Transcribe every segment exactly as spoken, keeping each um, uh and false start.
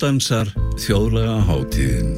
Hádansar þjóðlega hátíðin.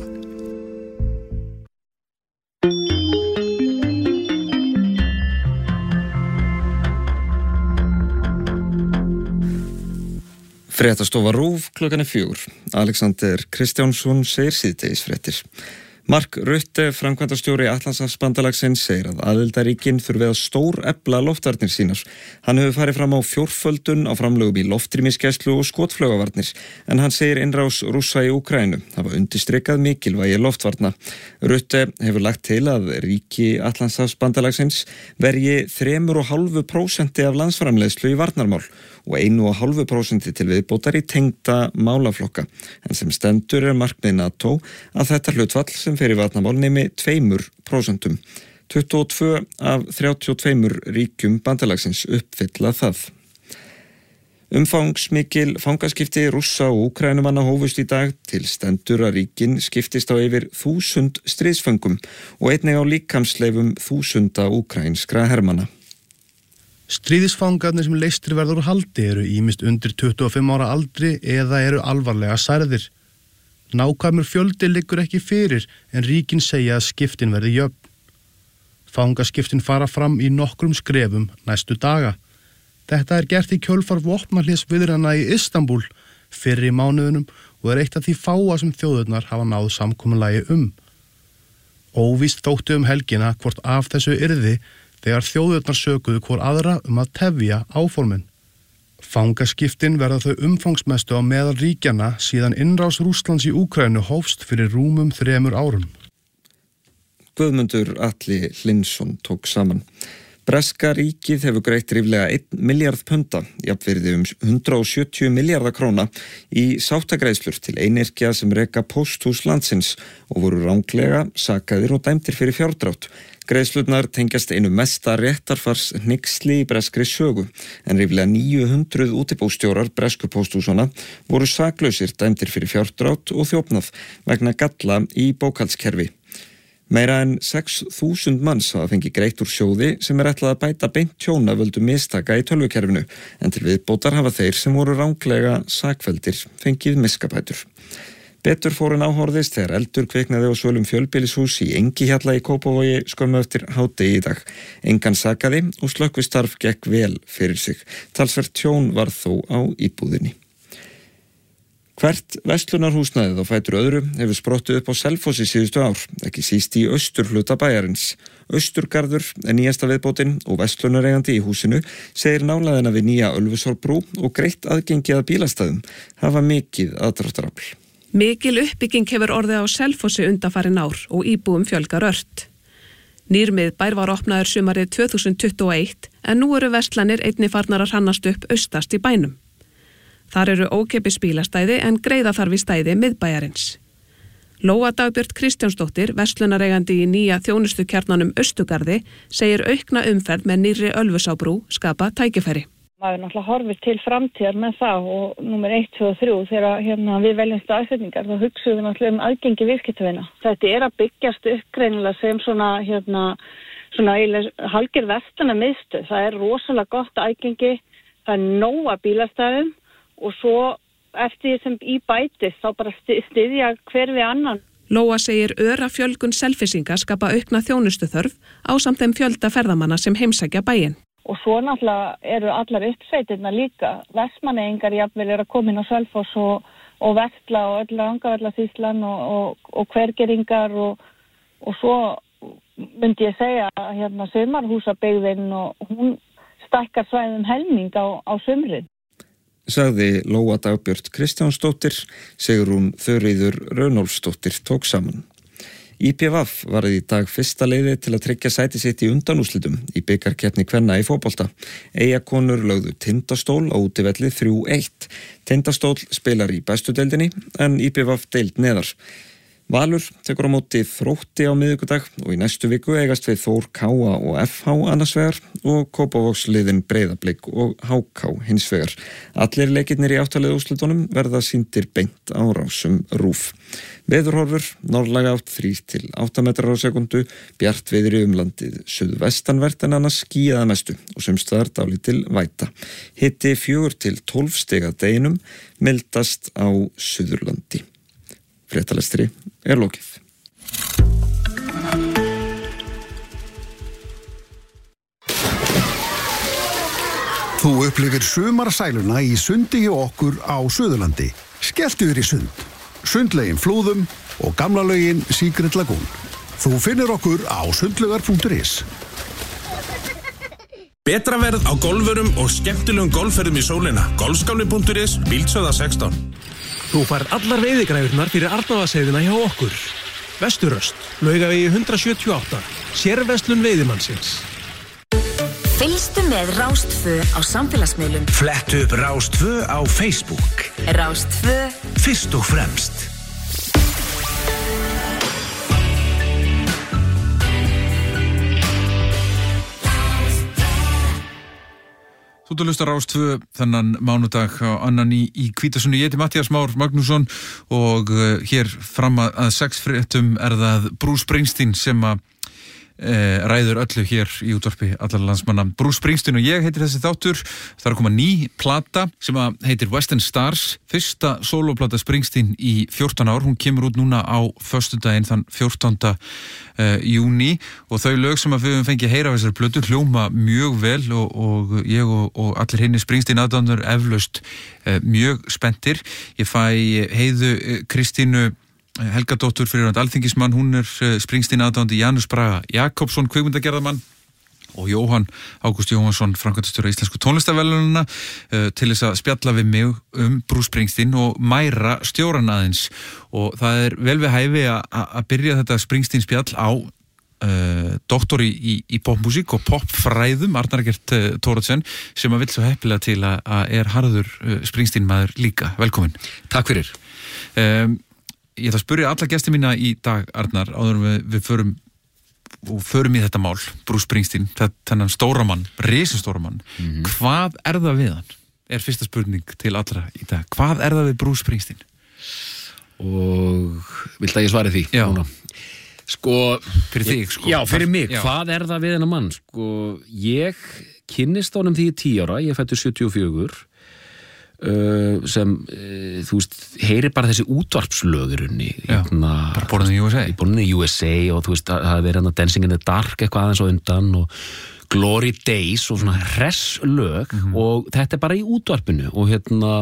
Fréttastofa RÚV klukkan er fjögur. Alexander Kristjánsson segir síðdegisfréttir. Mark Rutte, framkvæmdastjóri Atlantshafsbandalagsins, segir að aðildarríkin þurfi að stórefla loftvarnir sínar. Hann hefur farið fram á fjórföldun á framlögum í loftrýmisgæslu og skotflaugavarnir, en hann segir innrás Rússa í Úkraínu hafa undirstrikað mikilvægi loftvarna. Rutte hefur lagt til að ríki Atlantshafsbandalagsins verji þremur og hálfu prósenti af landsframleiðslu í varnarmál og einu og hálfu prósenti til viðbótar í tengda málaflokka. En sem stendur er markmið NATO að þetta hlutfall sem fer í varnarmál nemi tveimur prósentum. tuttugu og tvö af þrjátíu og tveimur ríkjum bandalagsins uppfylla það. Umfangsmikil fangaskipti Rússa og Úkraínumanna hófust í dag. Til stendur að ríkin skiptist á yfir þúsund stríðsföngum og einnig á líkamsleifum þúsunda úkraínskra hermanna. Stríðisfangarnir sem leystir verður úr haldi eru ýmist undir tuttugu og fimm ára aldri eða eru alvarlega særðir. Nákvæmur fjöldi liggur ekki fyrir en ríkin segja að skiptin verði jöfn. Fangaskiptin fara fram í nokkrum skrefum næstu daga. Þetta er gert í kjölfar vopnahlésviðræðna í Istanbúl fyrr í mánuðunum og er eitt af því fáa sem þjóðirnar hafa náð samkomulagi um. Óvíst þótti um helgina hvort af þessu yrði þegar þjóðirnar sökuðu hvor aðra um að tefja áformin. Fangaskiptin verða þau umfangsmestu á meðal ríkjanna síðan innrás Rússlands í Úkraínu hófst fyrir rúmum þremur árum. Guðmundur Atli Hlynsson tók saman. Breska ríkið hefur greitt ríflega einn milljarð punda, jafnvirði um hundrað og sjötíu milljarða króna í sátagreiðslur til einyrkja sem reka pósthús landsins og voru ranglega sakaðir og dæmdir fyrir fjárdrátt. Greiðslurnar tengjast einu mesta réttarfars hneyksli í breskri sögu, en ríflega níu hundruð útibússtjórar bresku pósthúsanna voru saklausir dæmdir fyrir fjárdrátt og þjófnað vegna galla í bókhaldskerfi. Meira en sex þúsund manns hafa fengið greitt úr sjóði sem er ætlað að bæta beint tjón af völdum mistaka í tölvukerfinu, en til viðbótar hafa þeir sem voru ranglega sakfelldir fengið miskabætur. Betur fór en áhorðist þegar eldur kviknaði á svölum fjölbýlishús í Engihjalla í Kópavogi skömmu eftir hádegi í dag. Engan sakaði og slökkvistarf gekk vel fyrir sig. Talsvert tjón var þó á íbúðinni. Hvert verslunarhúsnæðið á fætur öðru hefur sprottið upp á Selfossi síðustu ár, ekki síst í austurhluta bæjarins. Austurgarður er nýjasta viðbótin og verslunareigandi í húsinu segir nálæðina við nýja Ölfusárbrú og greitt aðgengi að bílastæðum hafa mikið aðdráttarafl. Mikil uppbygging hefur orðið á Selfossi undanfarin ár og íbúum fjölgar ört. Nýr miðbær var opnaður sumarið tvö þúsund tuttugu og eitt en nú eru verslanir einnig farnar að hrannast upp austast í bænum. Þar eru ókeypis bílastæði en greiða þarf í stæði miðbæjarins. Lóa Dagbjört Kristjánsdóttir, verslunareigandi í nýja þjónustukjarnanum Austurgarði, segir aukna umferð með nýrri Ölfusárbrú skapa tækifæri. Maður náttúrulega horfir til framtíðar með það og númer eitt, tvö og þrjú þegar hérna, við veljum staðsetningar þá hugsaum við náttúrulega um aðgengi viðskiptavina. Þetta er að byggjast upp greinilega sem svona, hérna, svona hálfgerð verslana miðstöð. Það er rosalega gott aðgengi, það er nóga bílastæðum og svo eftir sem í bætist þá bara styðja hver við annan. Lóa segir öra fjölgun selfisinga skapa aukna þjónustuþörf ásamt þeim fjölda ferðamanna sem heimsækja bæinn. Og svo náttúrulega eru allar uppsveitirna líka. Vestmannaeyingar jafnvel eru að koma inn á Selfoss og, og Vestla og öll Rangárvallasýslan og, og, og hvergeringar og, og svo myndi ég segja að hérna sumarhúsabyggðin og hún stækkar svæðum helming á, á sumrin. Sagði Lóa Dagbjört Kristjánsdóttir, Sigrún Þuríður Runólfsdóttir tók saman. í bé vé var í dag fyrsta leiði til að tryggja sæti sitt í undanúrslitum í bikarkeppni kvenna í fótbolta. Eyjakonur lögðu Tindastól á útivelli þrjú eitt. Tindastól spilar í bestu deildinni en í bé vé deild neðar. Valur tekur á móti Þrótti á miðvikudag og í næstu viku eigast við Þór K A og F H annars vegar og Kópavogsliðin Breiðablik og H K hins vegar. Allir leikirnir í áttalið úrslitunum verða sýndir beint á rásum RÚV. Veðurhorfur, norðlæga átt þrír til átta metrar á sekundu, bjart veður í umlandið, suðvestanvert en annars skýjað mestu og sumstaðar dálítil væta. Hiti fjögur til tólf stig að deginum, mildast á Suðurlandi. Fréttalestri er lokið. Þú upplifir sumarsæluna í sundi hjá okkur á Suðurlandi. Skelltu þér í sund. Sundlaugin Flúðum og gamla laugin Secret Lagoon. Þú finnir okkur á sundlaugar punktur is. Betra verð á golfurum og skemmtilegum golfferðum í sólina. golfskáli punktur is, Bíldsöða sextán. Þú færð allar veiðigræðurnar fyrir Arnóðaseiðina hjá okkur. Vesturöst, Laugavegi hundrað sjötíu og átta, sérverslun veiðimannsins. Fylgstu með Rás tvö á samfélagsmiðlum. Flettu upp Rás tvö á Facebook. Rás tvö. Fyrst og fremst. Þú ert að hlusta Rás tvö þennan mánudag á annan í, í Hvítasunnu. Ég heiti Matthías Már Magnússon og uh, hér fram að, að sex fréttum er það Bruce Springsteen sem að uh, ræður öllu hér í útvarpi allar landsmanna. Bruce Springsteen og ég heitir þessi þáttur. Það er að koma ný plata sem að heitir Western Stars, fyrsta sólóplata Springsteen í fjórtán ár. Hún kemur út núna á föstudaginn þann fjórtánda Uh, júní og þau lög sem að við höfum fengið að heyra af þessari plötu hljóma mjög vel og, og ég og, og allir hinni Springsteen aðdáendur eflaust uh, mjög spenntir. Ég fæ Heiðu uh, Kristínu Helgadóttur fyrir alþingismann, hún er uh, Springsteen aðdáandi, Janus Braga Jakobsson kvikmyndagerðarmann og Jóhann Ágúst Jóhannsson, framkvæmdastjóri Íslensku tónlistarverðlaunanna uh, til þess að spjalla við mig um Bruce Springsteen og mæra stjóran aðeins og það er vel við hæfi að byrja þetta Springsteen spjall á uh, doktori í, í popmusík og popfræðum, Arnar Eggert uh, Thoroddsen, sem að vill svo heppilega til að, að er harður uh, Springsteen maður líka. Velkomin. Takk fyrir. Um, ég ætla að spyrja alla gesti mína í dag, Arnar, áður við, við förum og förum í þetta mál, Bruce Springsteen, þennan stóramann, risastóramann. Mm-hmm. Hvað er það við hann? Er fyrsta spurning til allra í dag. Hvað er það við Bruce Springsteen? Og vilt að ég svari því? Já. Núna? Sko, fyrir þig, sko. Já, fyrir mig. Já. Hvað er það við hennar mann? Sko, ég kynnist honum því í tíu ára, ég fættur sjötíu og fjögur. Uh, sem, uh, þú veist, heyri bara þessi útvarpslögurunni hérna, bara Born in the U S A Born in the U S A og þú veist, það hefði verið hérna Dancing in the Dark eitthvað aðeins á undan og Glory Days og svona hress lög mm-hmm. og þetta er bara í útvarpinu og hérna,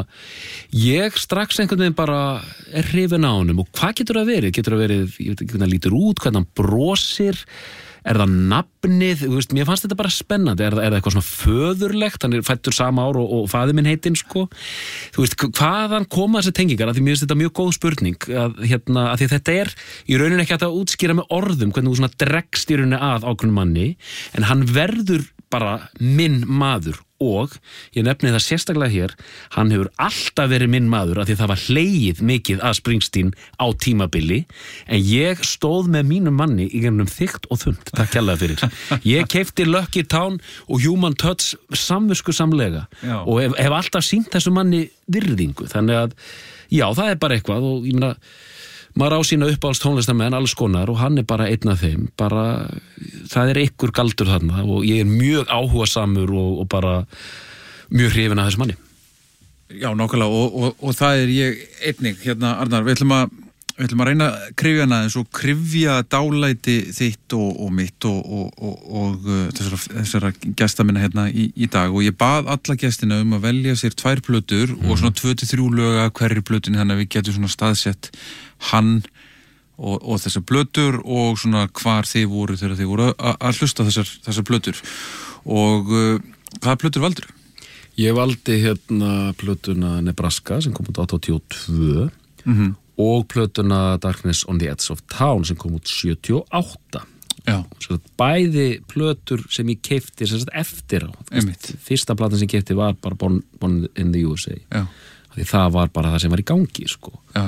ég strax einhvern veginn bara er hrifin á honum og hvað getur það verið? Getur það verið, ég veit ekki hvernig hann lítur út, hvernig hann brosir, er það nafnið, þú veist, mér fannst þetta bara spennandi, er það, er það eitthvað svona föðurlegt, hann er fættur sama ár og, og faðir minn heitinn, sko, þú veist, hvaðan koma þessi tengingar, af því mér finnst þetta mjög góð spurning, að, hérna, að því að þetta er í rauninni ekki að útskýra með orðum, hvernig þú svona dregst í rauninni að ákveðnum manni, en hann verður bara minn maður og ég nefni það sérstaklega hér, hann hefur alltaf verið minn maður af því það var hlegið mikið að Springsteen á tímabili, en ég stóð með mínum manni í gegnum þykkt og þunnt, takk kærlega fyrir. Ég keypti Lucky Town og Human Touch samviskusamlega og hef, hef alltaf sýnt þessu manni virðingu, þannig að já, það er bara eitthvað og ég meina maður á sína uppáhalds tónlistamenn alls konar og hann er bara einn af þeim, bara það er ykkur galdur þarna og ég er mjög áhugasamur og, og bara mjög hrifinn af þessu manni. Já, nákvæmlega og, og, og það er ég einnig, hérna Arnar, við ætlum að við ætlum að reyna að krifja hana eins og krifja dálæti þitt og, og mitt og, og, og, og þessara, þessara gesta minna hérna í, í dag og ég bað alla gestina um að velja sér tvær plötur mm. og svona tvö til þrjú lög af hverri plötunni þannig að við getum svona staðsett hann og, og þessar plötur og svona hvar þið voru þegar þið voru að, að hlusta þessar, þessar plötur og uh, hvaða plötur valdur? Ég valdi hérna plötuna Nebraska sem kom út áttatíu og tvö mm-hmm. og plötuna Darkness on the Edge of Town sem kom út sjötíu og átta. Já. Svo bæði plötur sem ég keypti sem sagt eftir á. Einmitt. Fyrsta platan sem ég keypti var bara Born, Born in the U S A. Já. Því það var bara það sem var í gangi, sko. Já, já.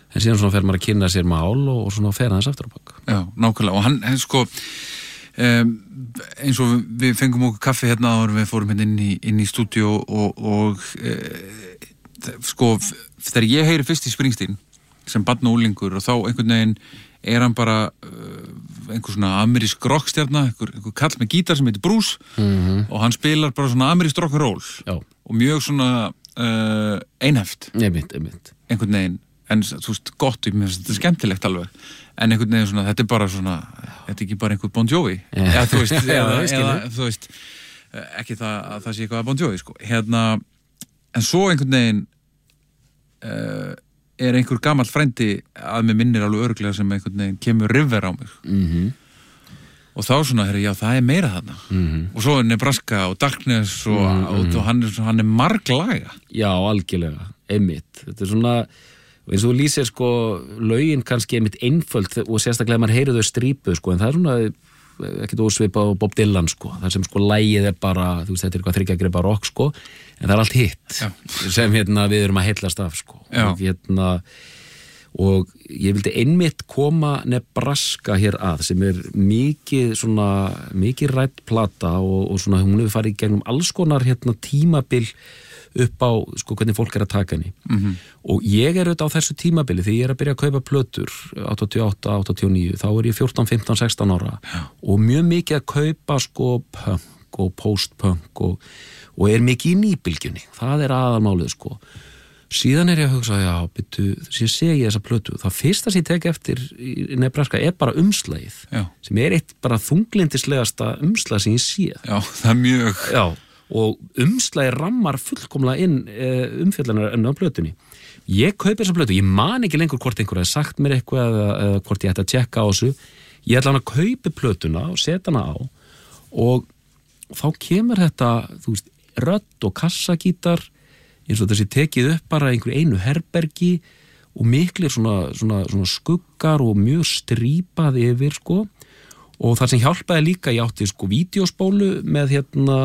en síðan svona fer maður að kynna sér mál og, og svona fer aðeins aftur á bak. Já, nákvæmlega, og hann, hann sko um, eins og við fengum okkur kaffi hérna áður við fórum hérna inn í, inn í stúdíu og, og e, sko, þegar ég heyri fyrst í Springsteen sem barn og úlingur og þá einhvern veginn er hann bara uh, einhver svona amerísk rockstjarna, einhver, einhver kall með gítar sem heitir Bruce mm-hmm. og hann spilar bara svona amerískt rock'n'roll og mjög svona uh, einhæft einmitt, einmitt. einhvern veginn, en þú veist, gott mér finnst þetta skemmtilegt alveg, en einhvern veginn svona, þetta er bara svona, þetta er ekki bara einhver Bon Jovi, eða þú veist eða, eða, þú veist, ekki það að það sé eitthvað Bon Jovi, sko, hérna en svo einhvern veginn uh, er einhver gamall frændi að mig minnir alveg örugglega sem einhvern veginn kemur River á mig mhm og þá svona, herri, já, það er meira þarna mm-hmm. og svo er Nebraska og Darkness og, mm-hmm. og, og hann er, hann er marglaga. Já, algjörlega, einmitt þetta er svona, eins og þú lýsir sko, lögin kannski einmitt einföld og sérstaklega maður heyrir þau strípu sko, en það er svona ekkert ósvipað á Bob Dylan sko, þar sem sko lægið er bara, þú veist, þetta er eitthvað þryggjagreipa rock sko, en það er allt hitt já. Sem hérna við erum að heillast af sko já. og hérna og ég vildi einmitt koma Nebraska hér að sem er mikið svona, mikið rædd plata og, og svona hún hefur farið í gegnum alls konar hérna tímabil upp á sko hvernig fólk er að taka henni mm-hmm. og ég er auðvitað á þessu tímabili þegar ég er að byrja að kaupa plötur áttatíu og átta, áttatíu og níu, þá er ég fjórtán, fimmtán, sextán ára já. Og mjög mikið að kaupa sko punk og post-punk og, og er mikið í nýbylgjunni, það er aðalmálið sko. Síðan er ég að hugsa, já, byttu, sem sé ég þessa plötu, það fyrsta sem ég tek eftir í Nebraska er bara umslagið, já. Sem er eitt bara þunglindislegasta umslag sem ég sé. Já, það er mjög... Já, og umslagið rammar fullkomlega inn e, umfjöllunar enn á plötunni. Ég kaupi þessa plötu, ég man ekki lengur hvort einhver hefði sagt mér eitthvað eða, eða hvort ég ætti að tjekka á þessu. Ég ætla hann að kaupi plötuna og setja hana á og þá kemur þetta, þú veist, rödd og kassagítar eins og þessi tekið upp bara einhver einu herbergi og miklir svona, svona, svona skuggar og mjög strípað yfir sko og það sem hjálpaði líka ég átti sko vídeospólu með hérna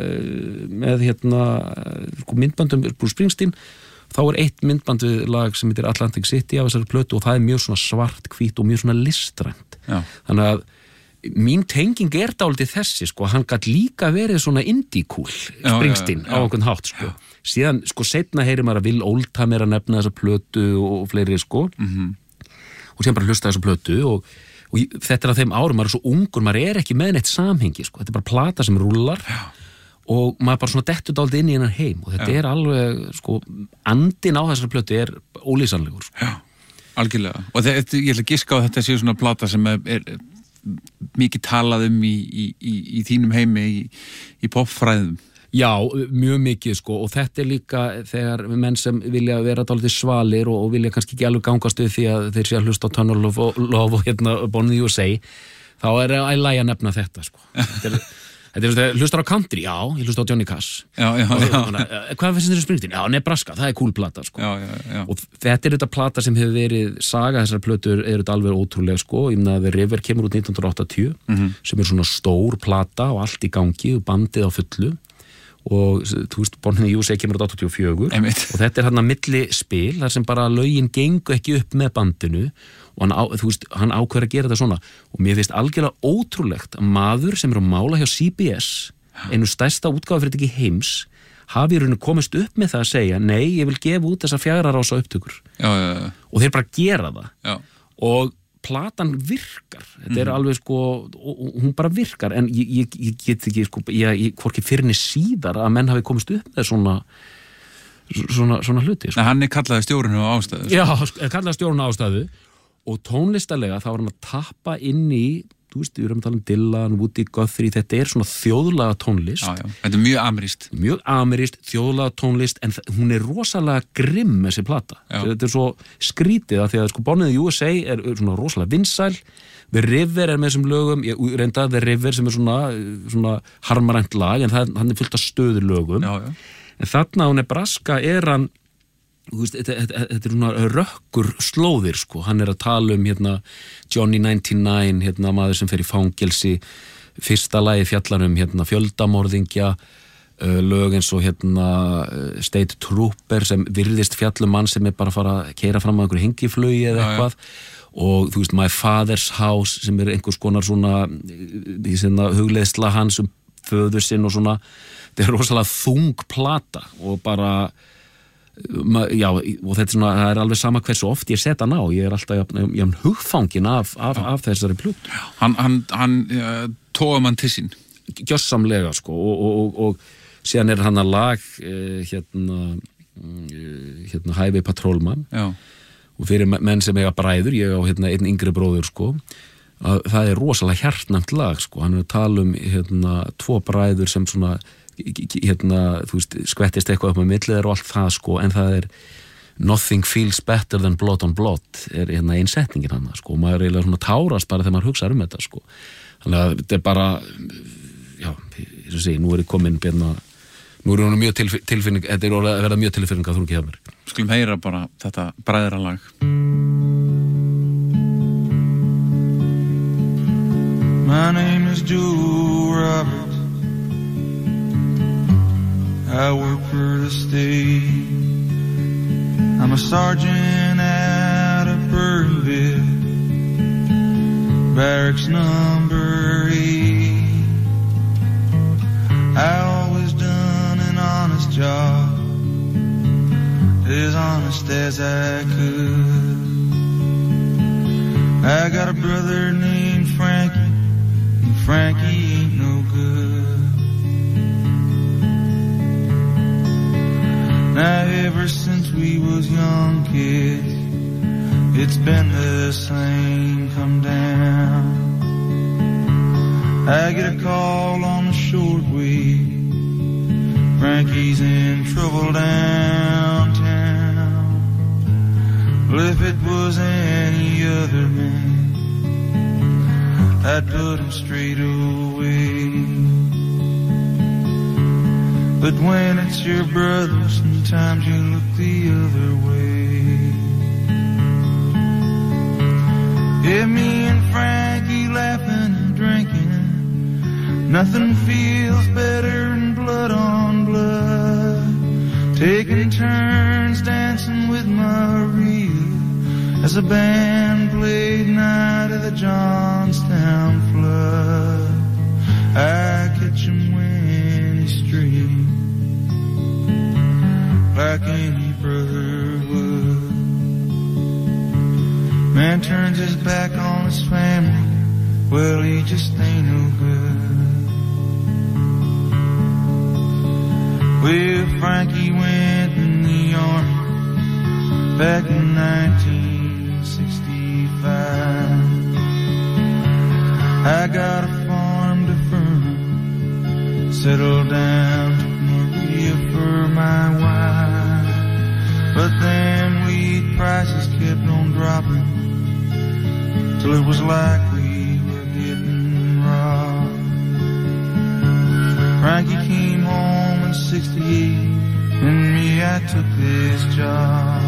með hérna sko myndbandum Bruce Springsteen þá er eitt myndband við lag sem heitir Atlantic City af þessari plötu og það er mjög svona svart hvít og mjög svona listrænt þannig að mín tenging er dálítið þessi sko, hann gat líka verið svona indie-cool Springsteen já, já, já. Á einhvern hátt sko. Síðan sko setna heyrir maður að Will Oldham er að nefna þessa plötu og fleiri sko mm-hmm. og síðan bara hlusta þessa plötu og, og þetta er að þeim árum, maður er svo ungur, maður er ekki með neitt samhengi sko, þetta er bara plata sem rúllar já. Og maður bara svona dettur dálítið inn í hennar heim og þetta já. Er alveg sko, andin á þessari plötu er ólýsanlegur sko. Já, algjörlega og þetta, ég ætla að giska á þetta sé svona plata sem er, er mikið talað um í, í, í, í þínum heimi í, í popfræðum. Já, mjög mikið sko og þetta er líka þegar menn sem vilja vera dálítið svalir og, og vilja kannski ekki alveg gangast við því að þeir sé að hlusta á Tunnel of Love og hérna Born in the U S A þá er að lægja nefna þetta sko. Þetta er Þetta er svona, hlustar á country, já, ég hlustar á Johnny Cash. Já, já, já. Hana, hvað finnst þér Springsteen? Já, Nebraska, það er cool plata, sko. Já, já, já. Og þetta er þetta plata sem hefur verið, saga þessar plötur er þetta alveg ótrúlega, sko. Ég meina, The River kemur út nítján hundruð áttatíu, mm-hmm. sem er svona stór plata og allt í gangi og bandið á fullu. Og, þú veist, Born in the U S A kemur út áttatíu og fjögur. Einmitt. Og þetta er hann að milli spil, þar sem bara lögin gengu ekki upp með bandinu og hann, á, þú veist, hann ákveður að gera þetta svona. Og mér finnst algjörlega ótrúlegt að maður sem er að mála hjá C B S einu stærsta útgáfufyrirtæki heims hafi í rauninu komist upp með það að segja nei, ég vil gefa út þessar fjögurra rása upptökur já, já, já. Og þeir bara gera það já. Og platan virkar þetta mm. er alveg sko, hún bara virkar en ég, ég, ég get ekki sko, ég, ég hvorki fyrirni síðar að menn hafi komist upp með svona svona, svona hluti sko. Nei, hann er kallaði stjórinu á ástæðu Já, kallaði stjórinu á ástæðu og tónlistarlega þá var hann að tappa inn í þú veist, við erum að tala um Dylan, Woody Guthrie, þetta er svona þjóðlaga tónlist. Já, já, þetta er mjög amerískt. Mjög amerískt, þjóðlaga tónlist, en hún er rosalega grimm þessi plata. Já. Þetta er svo skrítið að því að sko Born in the U S A er svona rosalega vinsæl, The River er með þessum lögum, ég reynda The River sem er svona, svona harmarænt lag, en það, hann er fullt af stöðulögum. Já, já. En þarna á Nebraska er hann Veist, þetta, þetta, þetta er svona rökkur slóðir sko, hann er að tala um hérna Johnny ninety-nine, hérna maður sem fer í fangelsi, fyrsta lagi fjallar um hérna fjöldamorðingja lög eins og hérna State Trooper sem virðist fjallum mann sem er bara að fara að keyra fram á einhverju hengiflugi eða eitthvað og þú veist My Father's House sem er einhvers konar svona í sinna hugleiðsla hans um föður sinn og svona, þetta er rosalega þung plata og bara já, og þetta er svona, það er alveg sama hversu oft ég set hann á, ég er alltaf jafn, jafn hugfangin af, af, af þessari plötu. Hann, hann, hann uh, tóa mann til sín? Gjössamlega sko og, og, og, og síðan er hann að lag uh, hérna uh, hérna Highway Patrolman já. Og fyrir menn sem eiga bræður, ég á hérna einn yngri bróður sko, að það er rosalega hjartnæmt lag sko, hann er að tala um hérna tvo bræður sem svona hérna, þú veist, skvettist eitthvað upp með millið og allt það sko, en það er nothing feels better than blood on blood er hérna einsetningin hann sko, og maður er eiginlega svona tárast bara þegar maður hugsaður um þetta sko, þannig að þetta er bara já, ég sé, nú er ég komin bérna, nú er hún mjög tilf- tilfinning, þetta er að verða mjög tilfinning að þú ekki hefur. Skulum heyra bara þetta bræðralag. My name is Joe Roberts. I work for the state. I'm a sergeant out of Burnsville, barracks number eight. I always done an honest job, as honest as I could. I got a brother named Frankie, and Frankie ain't no good. Now ever since we was young kids, it's been the same come down. I get a call on the shortwave, Frankie's in trouble downtown. Well, if it was any other man, I'd put him straight away. But when it's your brother, sometimes you look the other way. Yeah, me and Frankie laughing and drinking, nothing feels better than blood on blood. Taking turns dancing with Maria as a band played Night of the Johnstown Flood. I catch him when he's straight, like any brother would. Man turns his back on his family, well, he just ain't no good. Well, Frankie went in the army back in nineteen sixty-five. I got a farm to Fern, settled down, took Maria for my wife. But then weed prices kept on dropping, till it was like we were getting robbed. Frankie came home in sixty-eight, and me, I took this job.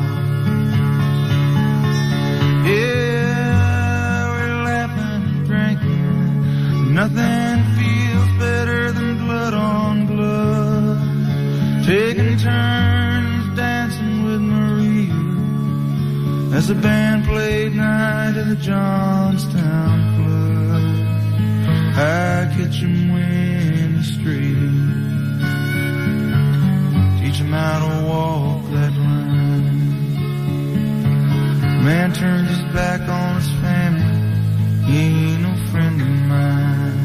Yeah, we're laughing and drinking, nothing feels better than blood on blood. Taking turns dancing with Maria as the band played Night of the Johnstown Flood. I catch him when he's straight, teach him how to walk that line. Man turns his back on his family, he ain't no friend of mine.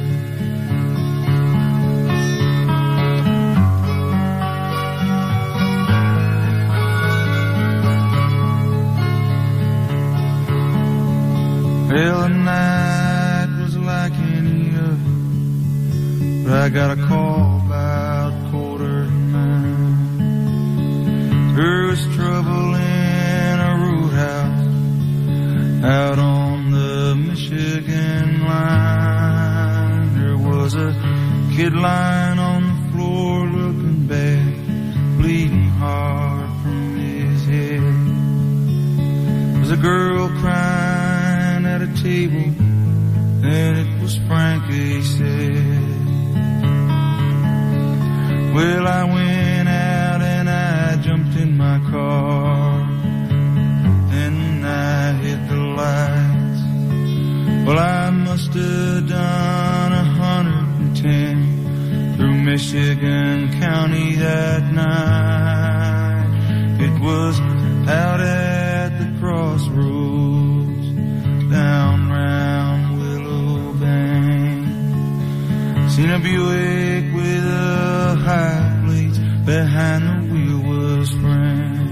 Well, the night was like any other, but I got a call about quarter to nine. There was trouble in a roadhouse out on the Michigan line. There was a kid lying on the floor looking bad, bleeding hard from his head. There was a girl crying at a table, and it was Frankie said. Well, I went out and I jumped in my car, and I hit the lights. Well, I must have done a hundred and ten through Michigan County that night. It was out at the crossroads, down round Willow Bank. Seen a Buick with a high plates, behind the wheel was Frank.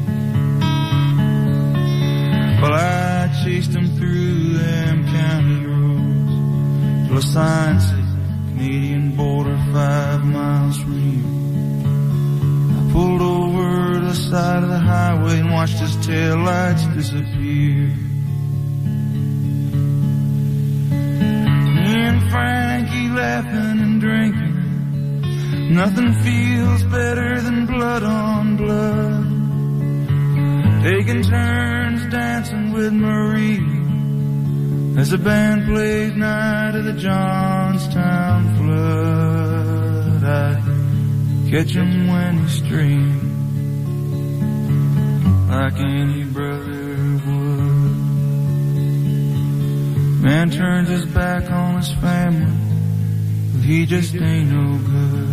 Well, I chased him through them county roads till a sign said Canadian border five miles from here. I pulled over the side of the highway and watched his taillights disappear. Me and Frankie laughing and drinking. Nothing feels better than blood on blood. Taking turns dancing with Marie as the band plays Night of the Johnstown Flood. I catch him when he streams like any brother would. Man turns his back on his family, but he just ain't no good.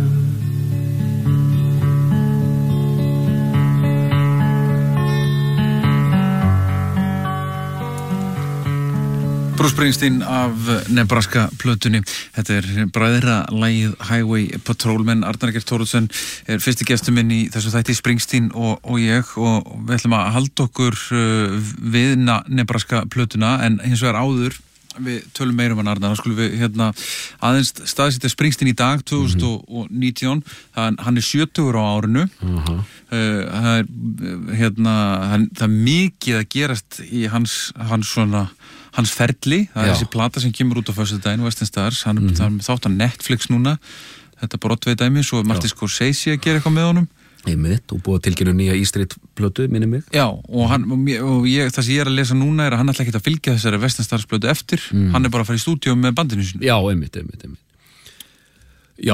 Bruce Springsteen af Nebraska plötunni. Þetta er bræðralagið Highway Patrolman. Arnar Eggert Thoroddsen er fyrsti gestur minn í þessu þætti, Springsteen og, og ég, og við ætlum að halda okkur uh, við Nebraska plötuna, en hins vegar áður við tölum meira um hann, Arnar, þá skulum við hérna aðeins staðsetja Springsteen í dag tvö þúsund og nítján. Hann, hann er sjötugur á árinu. Uh-huh. uh, það er hérna hann, það er mikið að gerast í hans, hans svona hans ferli, það er Já. Þessi plata sem kemur út á föstudaginn, Western Stars, hann mm-hmm. er þátt á Netflix núna, þetta Broadway dæmi, svo er Martin Scorsese að gera eitthvað með honum. Einmitt, og búið að tilkynna nýja E-Street plötu, minni mig. Já, og, hann, og ég, það sem ég er að lesa núna er að hann ætla ekki að fylgja þessari Western Stars plötu eftir, mm. hann er bara að fara í stúdíu með bandinu sinu. Já, einmitt, einmitt, einmitt. Já,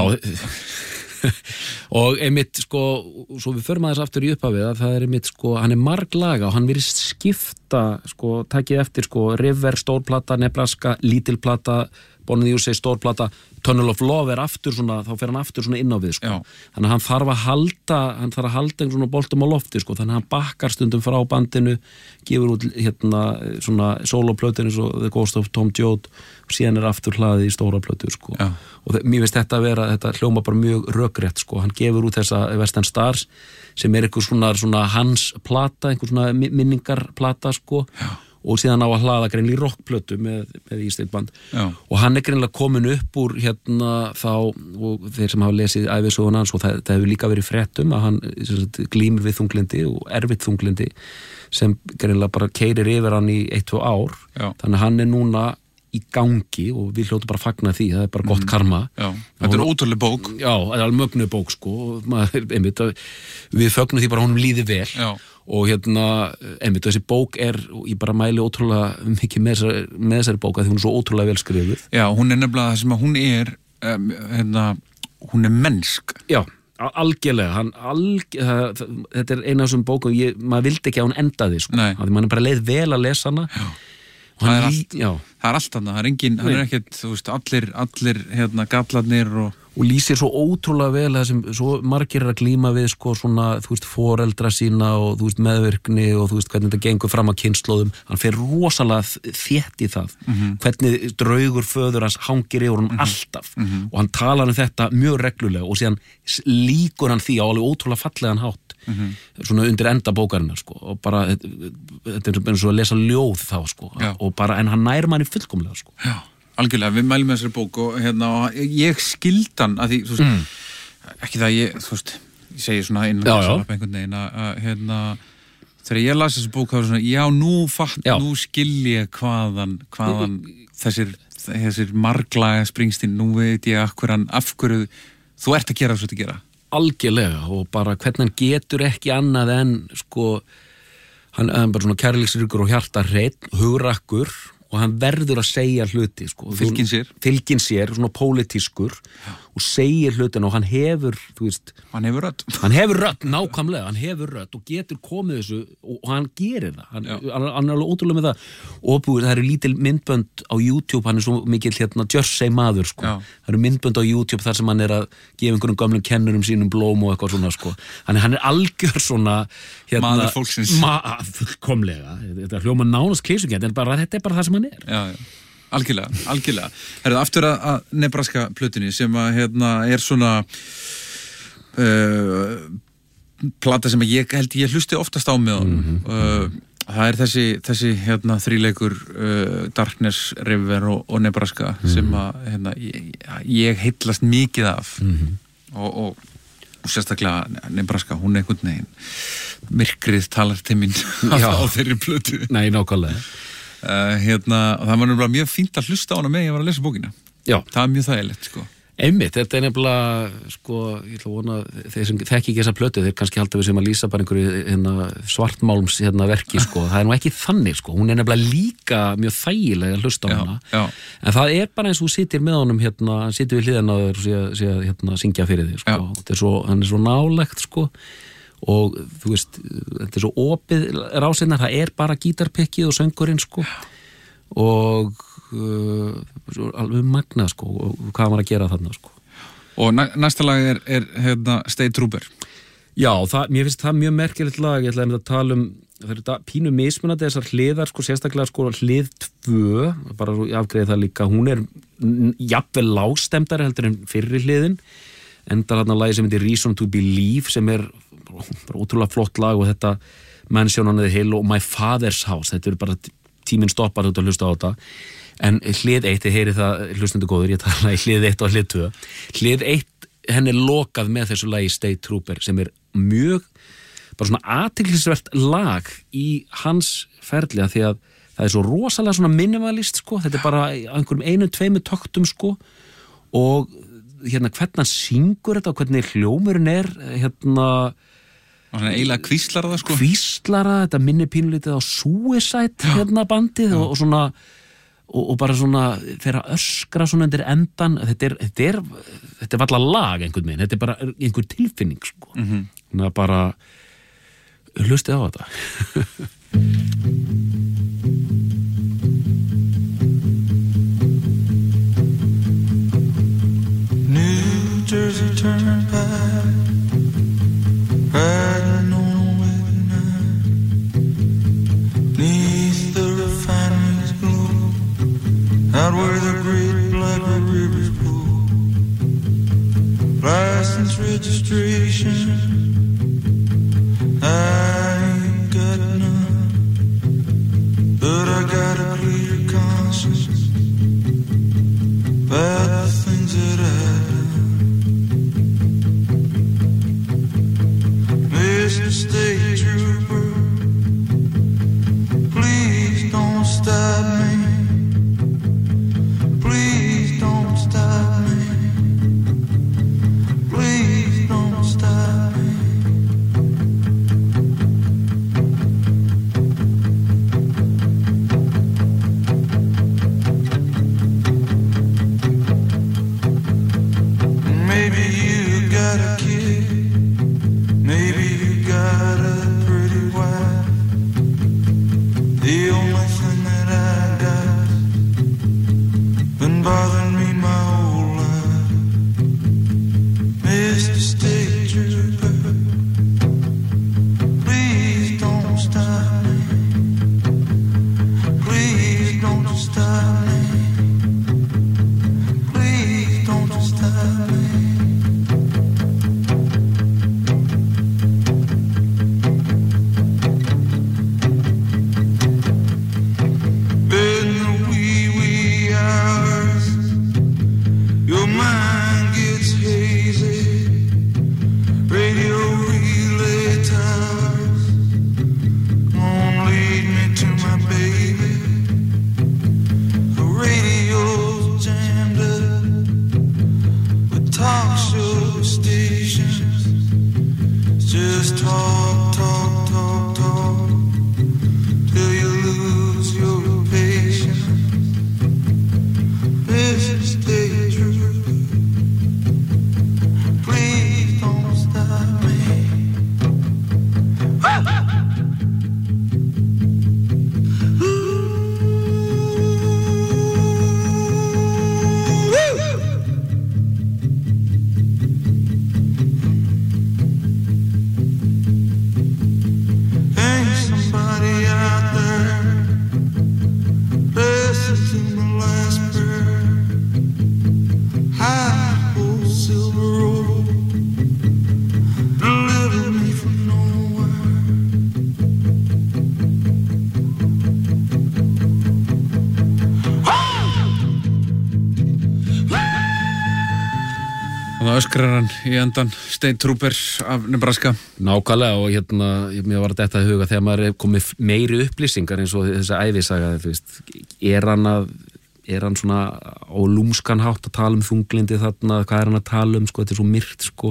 og einmitt, sko, svo við förum aðeins aftur í upphafið að það er einmitt, sko, hann er marglaga og hann virðist skipta, sko, takið eftir, sko, River, stórplata, Nebraska, lítilplata, Born in the U S A, stórplata, Tunnel of Love er aftur svona, þá fer hann aftur svona inn á við, sko. Já. Þannig að hann þarf að halda, hann þarf að halda einhvern svona boltum á lofti, sko, þannig að hann bakkar stundum frá bandinu, gefur út hérna svona soloplötinu svo The Ghost of Tom Joad og síðan er aftur hlaðið í stóra plötu, sko. Já. Og mér finnst þetta að vera, þetta hljóma bara mjög rökrétt, sko, hann gefur út þessa Western Stars sem er einhver svona, svona hans plata, einhver svona minningarplata, sko. Já. Og síðan á að hlaða greinlega í rockplötu með, með E-Street band. Já. Og hann er greinlega komin upp úr hérna þá, og þeir sem hafa lesið ævisögun hans, og það, það hefur líka verið fréttum að hann sagt, glímir við þunglindi og erfitt þunglindi sem greinlega bara keyrir yfir hann í eitt, tvö ár. Já. Þannig að hann er núna í gangi og við hljótu bara að fagna því, það er bara gott karma. Já, þetta er ótrúlega bók. Já, það er alveg mögnu bók, sko. Maður, einmitt, við fögnum því bara honum líði vel. Já. Og hérna, einmitt, þessi bók er, ég bara mæli ótrúlega mikið með þessari, með þessari bók að því hún er svo ótrúlega vel skrifuð. Já, hún er nefnilega það sem að hún er, um, hérna, hún er mennsk. Já, algjörlega, hann, alg, það, þetta er eina af þessum bókum, ég, maður vildi ekki að hún endaði, sko. Nei. Því mann er bara leið vel að lesa hana. Já. Það er, allt, það er allt annað, það er engin, hann er ekkert, þú veist, allir, allir, hérna, gallarnir og... Og lýsir svo ótrúlega vel það sem svo margir er að glíma við, sko, svona, þú veist, foreldra sína og, þú veist, meðvirkni og, þú veist, hvernig þetta gengur fram á kynslóðum. Hann fer rosalega þétt í það. Mm-hmm. Hvernig draugur föður hans hangir yfir honum mm-hmm. alltaf. Mm-hmm. Og hann talar um þetta mjög reglulega og síðan líkur hann því á alveg ótrúlega fallegan hátt. Mm-hmm. Svona undir enda bókarinnar, sko. Og bara, þetta er eins og að lesa ljóð þá, sko. Já. Og bara, en hann nær manni fullkomlega, sko. Já. Algjörlega, við mælum þessari bók og hérna, ég skildan að því, þú veist, mm. ekki það ég, þú veist, ég segi svona innan þess að einhvern veginn að, hérna, þegar ég las þessi bók, þá var svona, já, nú fatt, já. Nú skil ég hvaðan, hvaðan þessir, þessir marglaga Springsteen, nú veit ég akkur hann, af hverju þú ert að gera þess að þetta gera. Algjörlega, og bara hvernig hann getur ekki annað en, sko, hann er bara svona kærleiksríkur og hjartarhreinn, hugrakkur, og hann verður að segja hluti, sko. Fylgin sér. Fylgin sér, svona pólitískur. Já. og segir hlutin og hann hefur, þú veist hann hefur rödd hann hefur rödd, nákvæmlega, hann hefur rödd og getur komið þessu og, og hann gerir það hann, hann, hann er alveg ótrúlega með það og búið, það eru lítil myndbönd á YouTube hann er svo mikill hérna Jersey maður sko. Það eru myndbönd á YouTube þar sem hann er að gefa einhverjum gömlum kennurum sínum blóm og eitthvað svona sko. hann, hann er algjör svona hérna, maður fólksins ma fullkomlega, þetta hljóma nánast klísugjönd en bara, þetta er bara það sem hann er já, já. Algjörlega, algjörlega. Herðu, aftur að, að Nebraska plötunni sem að hérna er svona uh, plata sem að ég held ég hlusti oftast á með honum. Mm-hmm. uh, það er þessi, þessi hérna þríleikur uh, Darkness, River og, og Nebraska mm-hmm. sem að hérna, ég, ég heillast mikið af mm-hmm. og, og, og sérstaklega Nebraska, hún er einhvern veginn myrkrið talar til mín á þeirri plötu. Nei, nákvæmlega. Uh, hérna, og það var nefnilega mjög fínt að hlusta á hana með ég var að lesa bókina. Já. Það er mjög þægilegt, sko. Einmitt, þetta er nefnilega, sko, ég ætla að vona, þeir sem þekki ekki þessa plötu, þeir kannski halda við sem að lýsa bara einhverju hérna, svartmálms hérna, verki, sko. Það er nú ekki þannig, sko. Hún er nefnilega líka mjög þægilega að hlusta á já, hana. Já. En það er bara eins og þú sitir með honum, hérna, hann situr við hliðina og sé, sé hérna, syngja fyrir þig, sko. Þetta er svo, hann er svo nálegt, sko. Og þú veist, þetta er svo opið rásinnar, það er bara gítarpikkið og söngurinn, sko. Og uh, alveg magnað sko og hvað var að gera þarna sko og næ, næsta lag er, er hérna, State Trooper já, það, mér finnst það mjög merkilegt lag ég ætlaði að tala um, það er þetta pínu mismunandi þessar hliðar sko, sérstaklega sko hlið tvö, bara ég afgreiði það líka hún er jafnvel lágstemdari heldur en fyrri hliðin endar þarna lagi sem heitir Reason to Believe sem er bara ótrúlega flott lag og þetta Mansion on the Hill og My Father's House, þetta eru bara tíminn stoppar út að hlusta á þetta en hlið eitt, þið heyri það hlustendur góður, ég tala í hlið eitt og hlið tvö hlið eitt, henn er lokað með þessu lagi State Trooper sem er mjög bara svona athyglisvert lag í hans ferli því að það er svo rosalega svona minimalist sko, þetta er bara einhverjum einu, tveimu töktum sko og hérna hvernig hann syngur þetta og hvernig hljómurinn er hérna og svona eiginlega kvíslar það sko kvíslar það, þetta minni pínulítið á Suicide hérna bandið og, og svona og, og bara svona þeirra öskra svona undir endan þetta er, þetta er, þetta er valla lag einhvern veginn, þetta er bara einhver tilfinning sko mm-hmm. þannig að bara hlustið á þetta New Jersey Turnpike riding on a wet night, neath the refinery's glow, out where the great black rivers flow. License registration, I ain't got none, but I got a clear conscience about the things that I Mister State Trooper, please don't stop me. Please don't stop me. Please don't stop me. öskrar hann í endan State Trooper af Nebraska. Nákvæmlega og hérna, mér var þetta að huga þegar maður er komið meiri upplýsingar eins og þessi ævisaga, þú veist, er hann að, er hann svona á lúmskan hátt að tala um þunglindi þarna, hvað er hann að tala um, sko, þetta er svo myrkt, sko,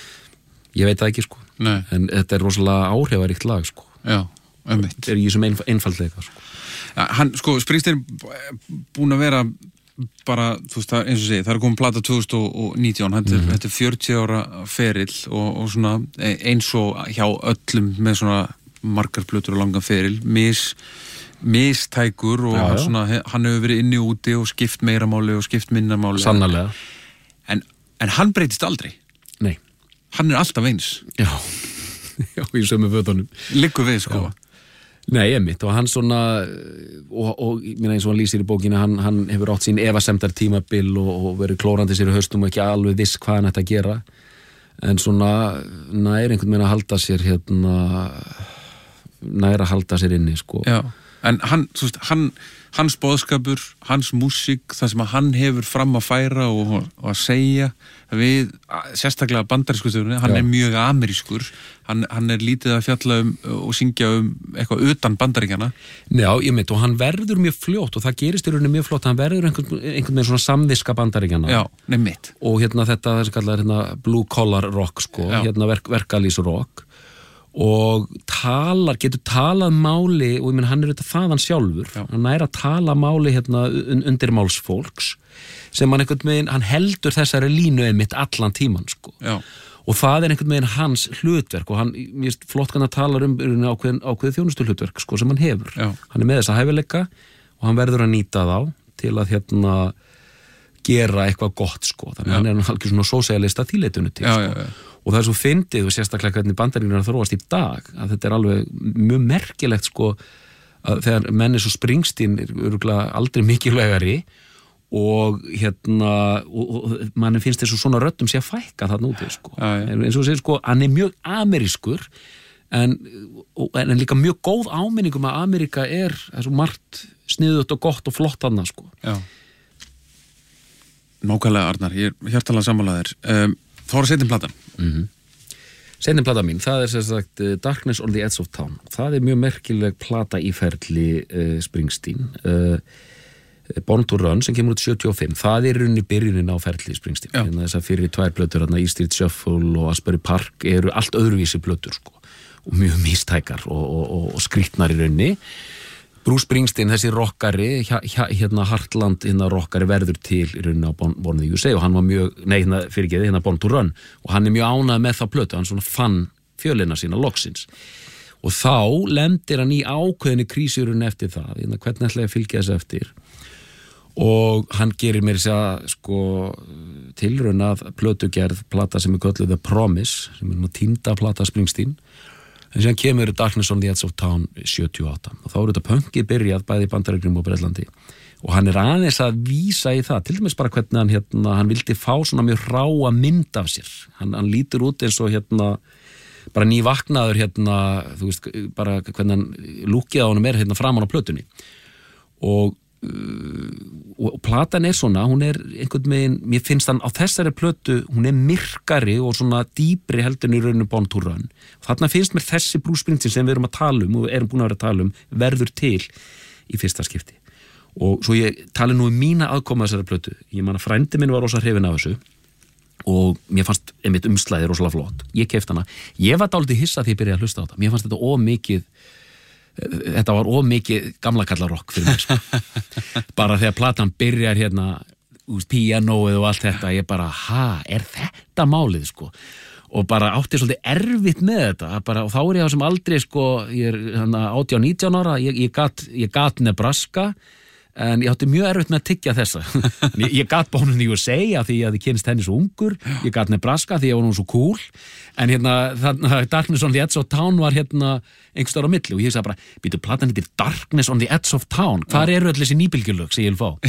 ég veit það ekki, sko, Nei. En þetta er rosalega áhrifaríkt lag, sko. Já, einmitt. Þetta er í þessum einf einfaldleika, sko. Ja, hann, sko, Springsteen búin að vera bara, þú veist, það, eins og segi, það er komið plata tvö þúsund og nítján, þetta, mm. þetta er fjörutíu ára ferill og, og svona eins og hjá öllum með svona margar plötur og langan feril, mis, mistækur og já, hann, já. svona, hann hefur verið inni og úti og skipt meira máli og skipt minna máli. Sannarlega. En, en hann breytist aldrei. Nei. Hann er alltaf eins. Já, já, í sömu fötunum. Liggur við, sko. Já. Nei, einmitt, og hann svona og, og ég meina eins og hann lýsir í bókinu hann, hann hefur átt sín efasemdar tímabil og, og verið klórandi sér í haustum og ekki alveg viss hvað hann ætti að gera en svona nær einhvern veginn að halda sér hérna nær að halda sér inni, sko. Já, en hann, þú veist, hann hans boðskapur, hans músík það sem að hann hefur fram að færa og, og að segja við sérstaklega bandarísku þjóðunni, hann Já. er mjög amerískur, hann, hann er lítið að fjalla um og syngja um eitthvað utan bandaríkjana. Já, ég mynd, og hann verður mjög fljótt og það gerist í rauninni mjög fljótt, hann verður einhvern, einhvern veginn svona samviska bandaríkjana. Já, nefnitt. Og hérna þetta, þessi kallar hérna blue collar rock, sko, Já. hérna verk, verkalýs rock og talar, getur talað máli og ég menn hann er þetta þaðan sjálfur Já. hann er að tala máli hérna undir málsfólks sem hann einhvern veginn, hann heldur þessari línu einmitt allan tíman, sko. Já. Og það er einhvern veginn hans hlutverk og hann, mér finnst flott hann að tala um ákveðin, ákveðin þjónustu hlutverk, sko, sem hann hefur. Já. Hann er með þessa hæfileika og hann verður að nýta þá til að hérna gera eitthvað gott, sko, þannig Já. hann er algjör svona sósíalista þýleitunni til, Já, sko. já, já. Og það er svo fyndið og sérstaklega hvernig Bandaríkjunum er að þróast í dag að þetta er alveg mjög merkilegt, sko, að þegar menn eins og Springsteen er örugglega aldrei mikilvægari og hérna og, og manni finnst þessu svona röddum sé að fækka þarna úti, sko. Já, já. eins og segir, sko, hann er mjög amerískur en, en líka mjög góð áminningum að Ameríka er svo margt sniðugt og gott og flott þarna, sko. Já. Nákvæmlega, Arnar, ég er hjartalega sammálaðir. Um, þá er setjum platan. Mm-hmm. Seinni plata mín, það er sem sagt uh, Darkness on the Edge of Town. Það er mjög merkileg plata í ferli uh, Springsteen. Uh, Born to Run sem kemur út sjötíu og fimm. Það er runni byrjunin á ferli Springsteen. Þess að fyrir tvær plötur, E Street Shuffle og Asbury Park eru allt öðruvísi plötur, sko. Og mjög mistækar og, og, og, og skrýtnar í runni. Bruce Springsteen, þessi rockari, hérna Heartland, hérna rockari verður til í rauninni á Born, Born in the U S A og hann var mjög, nei, hérna fyrirgeði, hérna Born to Run og hann er mjög ánægð með það plötu, hann svona fann fjölina sína loksins og þá lendir hann í ákveðinni krísu í rauninni eftir það, hérna hvernig ætla ég að fylgja þessu eftir og hann gerir mér þess að, sko, tilraun að plötugerð, plata sem er kölluð The Promise, sem er týnda plata Springsteen. En síðan kemur Darkness on the Edge of Town sjötíu og átta og þá er þetta punkið byrjað bæði í Bandaríkjunum og Bretlandi og hann er aðeins að vísa í það, til dæmis bara hvernig hann hérna, hann vildi fá svona mjög ráa mynd af sér, hann, hann lítur út eins og hérna, bara nývaknaður hérna, þú veist, bara hvernig hann lúkið á honum er hérna framan á plötunni og og platan er svona, hún er einhvern veginn, mér finnst hann á þessari plötu hún er myrkari og svona dýpri heldur en í rauninu Born to Run þarna finnst mér þessi Bruce Springsteen sem við erum að tala um og erum búin að vera að tala um verður til í fyrsta skipti og svo ég tala nú um mína aðkoma þessari plötu, ég man að frændi minn var rosa hrifinn af þessu og mér fannst einmitt umslæði rosalega flott, ég keypti hana ég var dálítið hissa því ég byrjaði að hlusta á þetta mér fannst þetta of mikið þetta var of mikið gamla kallarokk fyrir mér, sko. Bara þegar platan byrjar hérna úst, píanóið og allt þetta ég bara, ha, er þetta málið, sko og bara átti svolítið erfitt með þetta bara, og þá er ég á sem aldrei, sko ég er hérna átján nítján ára ég, ég gat, ég gat Nebraska en ég átti mjög erfitt með að tyggja þessa ég, ég gat Born in the U S A af því að ég kynst henni svo ungur ég gat Nebraska því ég var nú svo cool en hérna, þarna, Darkness on the Edge of Town var hérna einhverstaðar á milli og ég sagði bara, býtu, platan heitir Darkness on the Edge of Town hvar eru öll þessi nýbylgjulög sem ég vil fá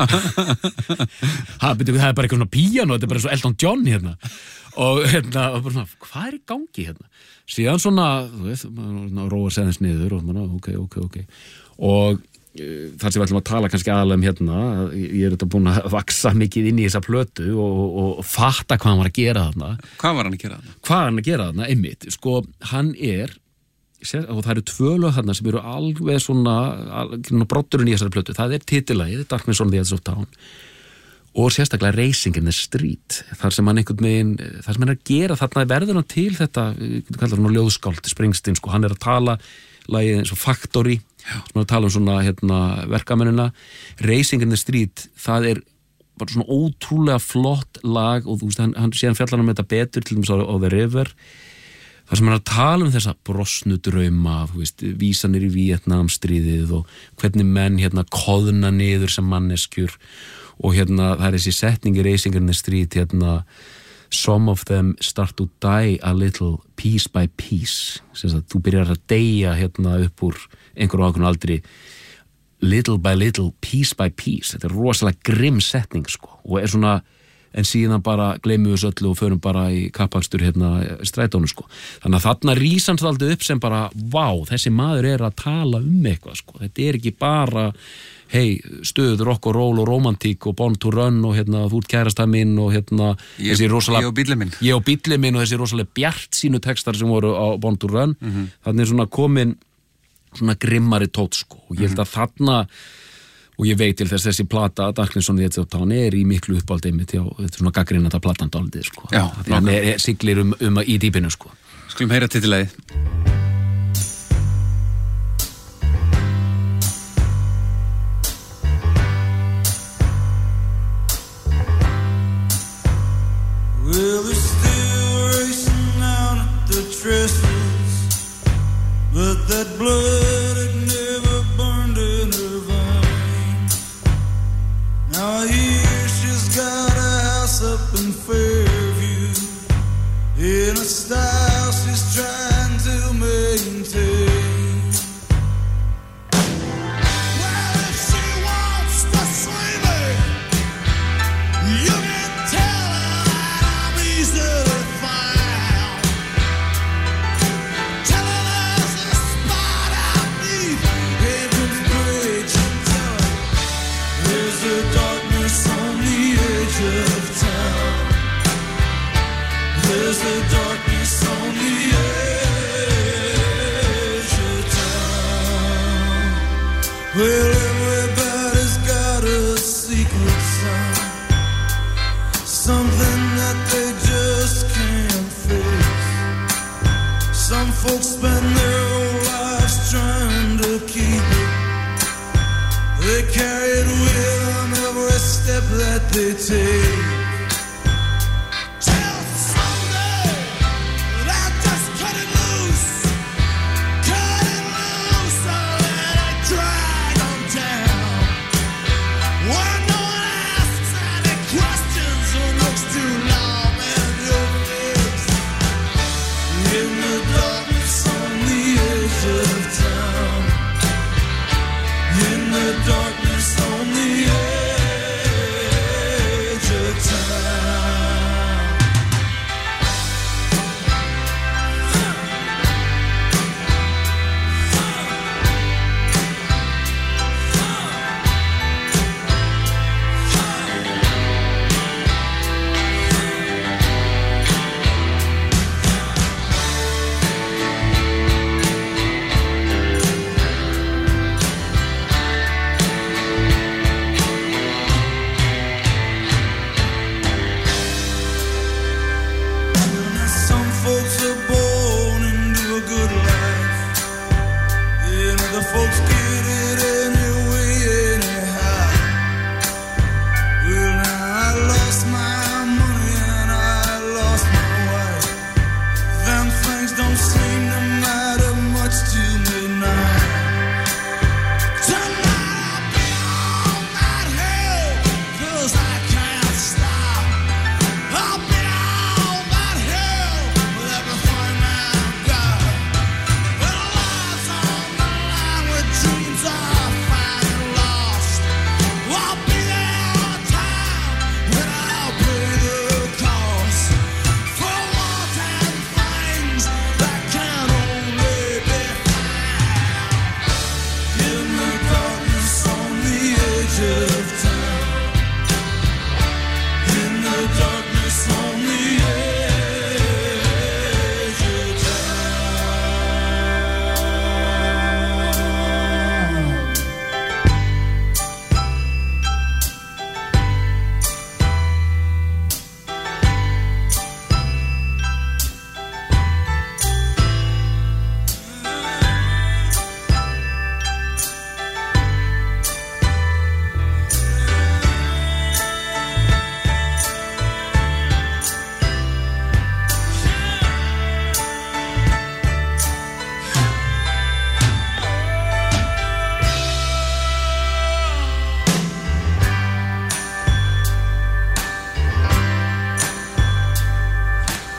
ha, býtu, það er bara eitthvað svona píano þetta er bara svo Elton John hérna og hérna, og bara svona, hvað er í gangi hérna síðan svona, þú veist, róa seðins niður og maður, ok, ok, ok og þar sem við ætlum að tala kannski aðalega um hérna, ég er þetta búin að vaksa mikið inn í þessa plötu og, og, og fatta hvað hann var að gera þarna. Hvað var hann að gera þarna? Hvað var hann að gera þarna, einmitt. Sko, hann er, og það eru tvö lög þarna sem eru alveg svona, svona brotturinn í þessari plötu. Það er titillagið, Darkness on the Edge of Town, og sérstaklega Racing in the Street, þar sem hann einhvern veginn, þar sem hann er að gera þarna verður hann til þetta, hvað kallar hann á ljóðskáld, Springsteen, sko, hann er að tala lagið eins og Factory, sem er að tala um svona hérna, verkamennina. Racing in the Street, það er bara svona ótrúlega flott lag og þú veist, hann, hann séðan fjallar um þetta betur til dæmis á, á The River, þar sem hann er að tala um þessa brosnu drauma, þú veist, vísanir í Víetnamstríðið og hvernig menn hérna koðna niður sem manneskjur og hérna það er þessi setning í Racing in the Street hérna some of them start to die a little piece by piece, sem að þú byrjar að deyja hérna upp úr einhverjum ákveðnum aldri little by little, piece by piece. Þetta er rosalega grimm setning sko og er svona, en síðan bara gleymum við þessu öllu og förum bara í kappakstur hérna strætónu sko. Þannig að þarna rís hann alltaf upp sem bara, vá, þessi maður er að tala um eitthvað sko. Þetta er ekki bara hei, stöð, rock og roll og romantík og Born to Run og hérna, þú ert kærasta minn og hérna, ég, þessi rosalega ég og bíllinn minn ég og bíllinn minn og þessi rosalega bjart sínu textar sem voru á Born to Run mm-hmm. þannig er svona komin svona grimmari tótt sko og ég held að þarna og ég veit til þess þessi plata Darkness on the Edge of Town er í miklu uppáldi einmitt já, þetta er svona gagnrýnandi platan dálítið sko já, þannig er siglir um, um í dýpinu sko. Skulum heyra titillagið. Well, they're still racing out at the trestles, but that blood had never burned in her veins. Now I hear she's got a house up in Fairview, in a style she's trying to maintain. Well, if she wants to see me, you can tell her easily found. Tell her there's a spot out beneath Haven's Bridge, and tell her there's a darkness on the edge of town. There's a darkness on the edge of town. Well, everybody's got a secret sign, something that they just can't face. Some folks spend their whole lives trying to keep it. They carry it with them every step that they take. Till someday they'll just cut it loose, cut it loose, and let it drag them down. When no one asks any questions or looks too long in your face, in the darkness on the edge of town, in the darkness on the edge of town.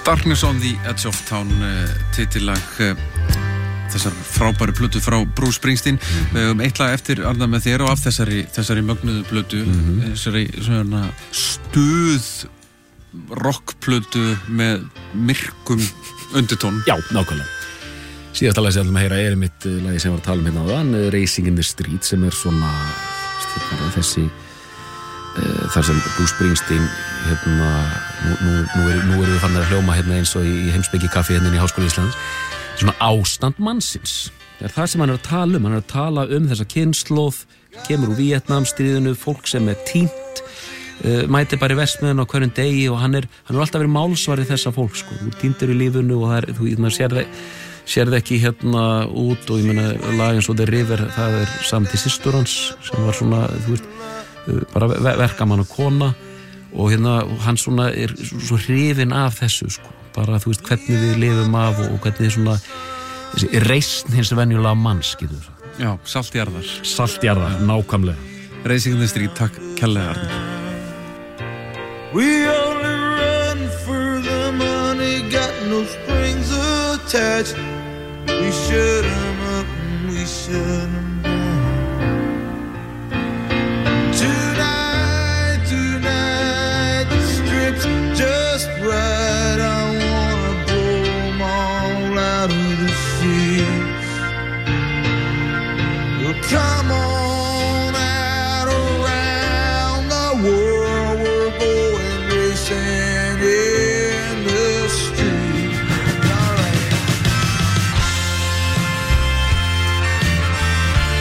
Darkness on the Edge of Town uh, titillag uh, þessar frábæru plötu frá Bruce Springsteen. Mm-hmm. Við höfum eitt lag eftir Arnar með þér og af þessari, þessari mögnuðu plötu, mm-hmm. þessari svona stuð rockplötu með myrkum undirtón. Já, nákvæmlega. Síðasta lag sem ég ætlum að heyra er mitt lagi sem ég var að tala um hérna áðan, Racing in the Street, sem er svona þessi uh, þar sem Bruce Springsteen hérna, nú, nú, nú, er, nú erum við fann að hljóma hérna eins og í, í heimsbyggi kaffi hérna í Háskóla Íslands, svona ástand mannsins. Það er það sem hann er að tala um, hann er að tala um þessa kynslóð, kemur úr Víetnamstríðinu, fólk sem er tínt, uh, mæti bara í verksmiðjuna á hverjum degi og hann er, hann er alltaf verið málsvari þessa fólk, sko, þú tíntur í lífinu og það er, þú hérna, sér það, sér það ekki hérna út og ég meina lag eins og The River, það er samt í systur hans sem var svona, þú veist, uh, bara verkamann og kona og hérna hann svona er svo hrifinn af þessu, sko, bara þú veist hvernig við lifum af og, og hvernig svona þessi reisn hins venjulega manns, getur það. Já, saltjarðar. Saltjarðar, nákvæmlega. Racing in the Street, takk kærlega Arnar. We only run for the money, got no strings attached. We shut 'em up and we shut 'em down. Tonight, tonight, the strip's just right. I wanna blow 'em all out of the seats. Well, come on out around the world, we're going racing in the street. All right.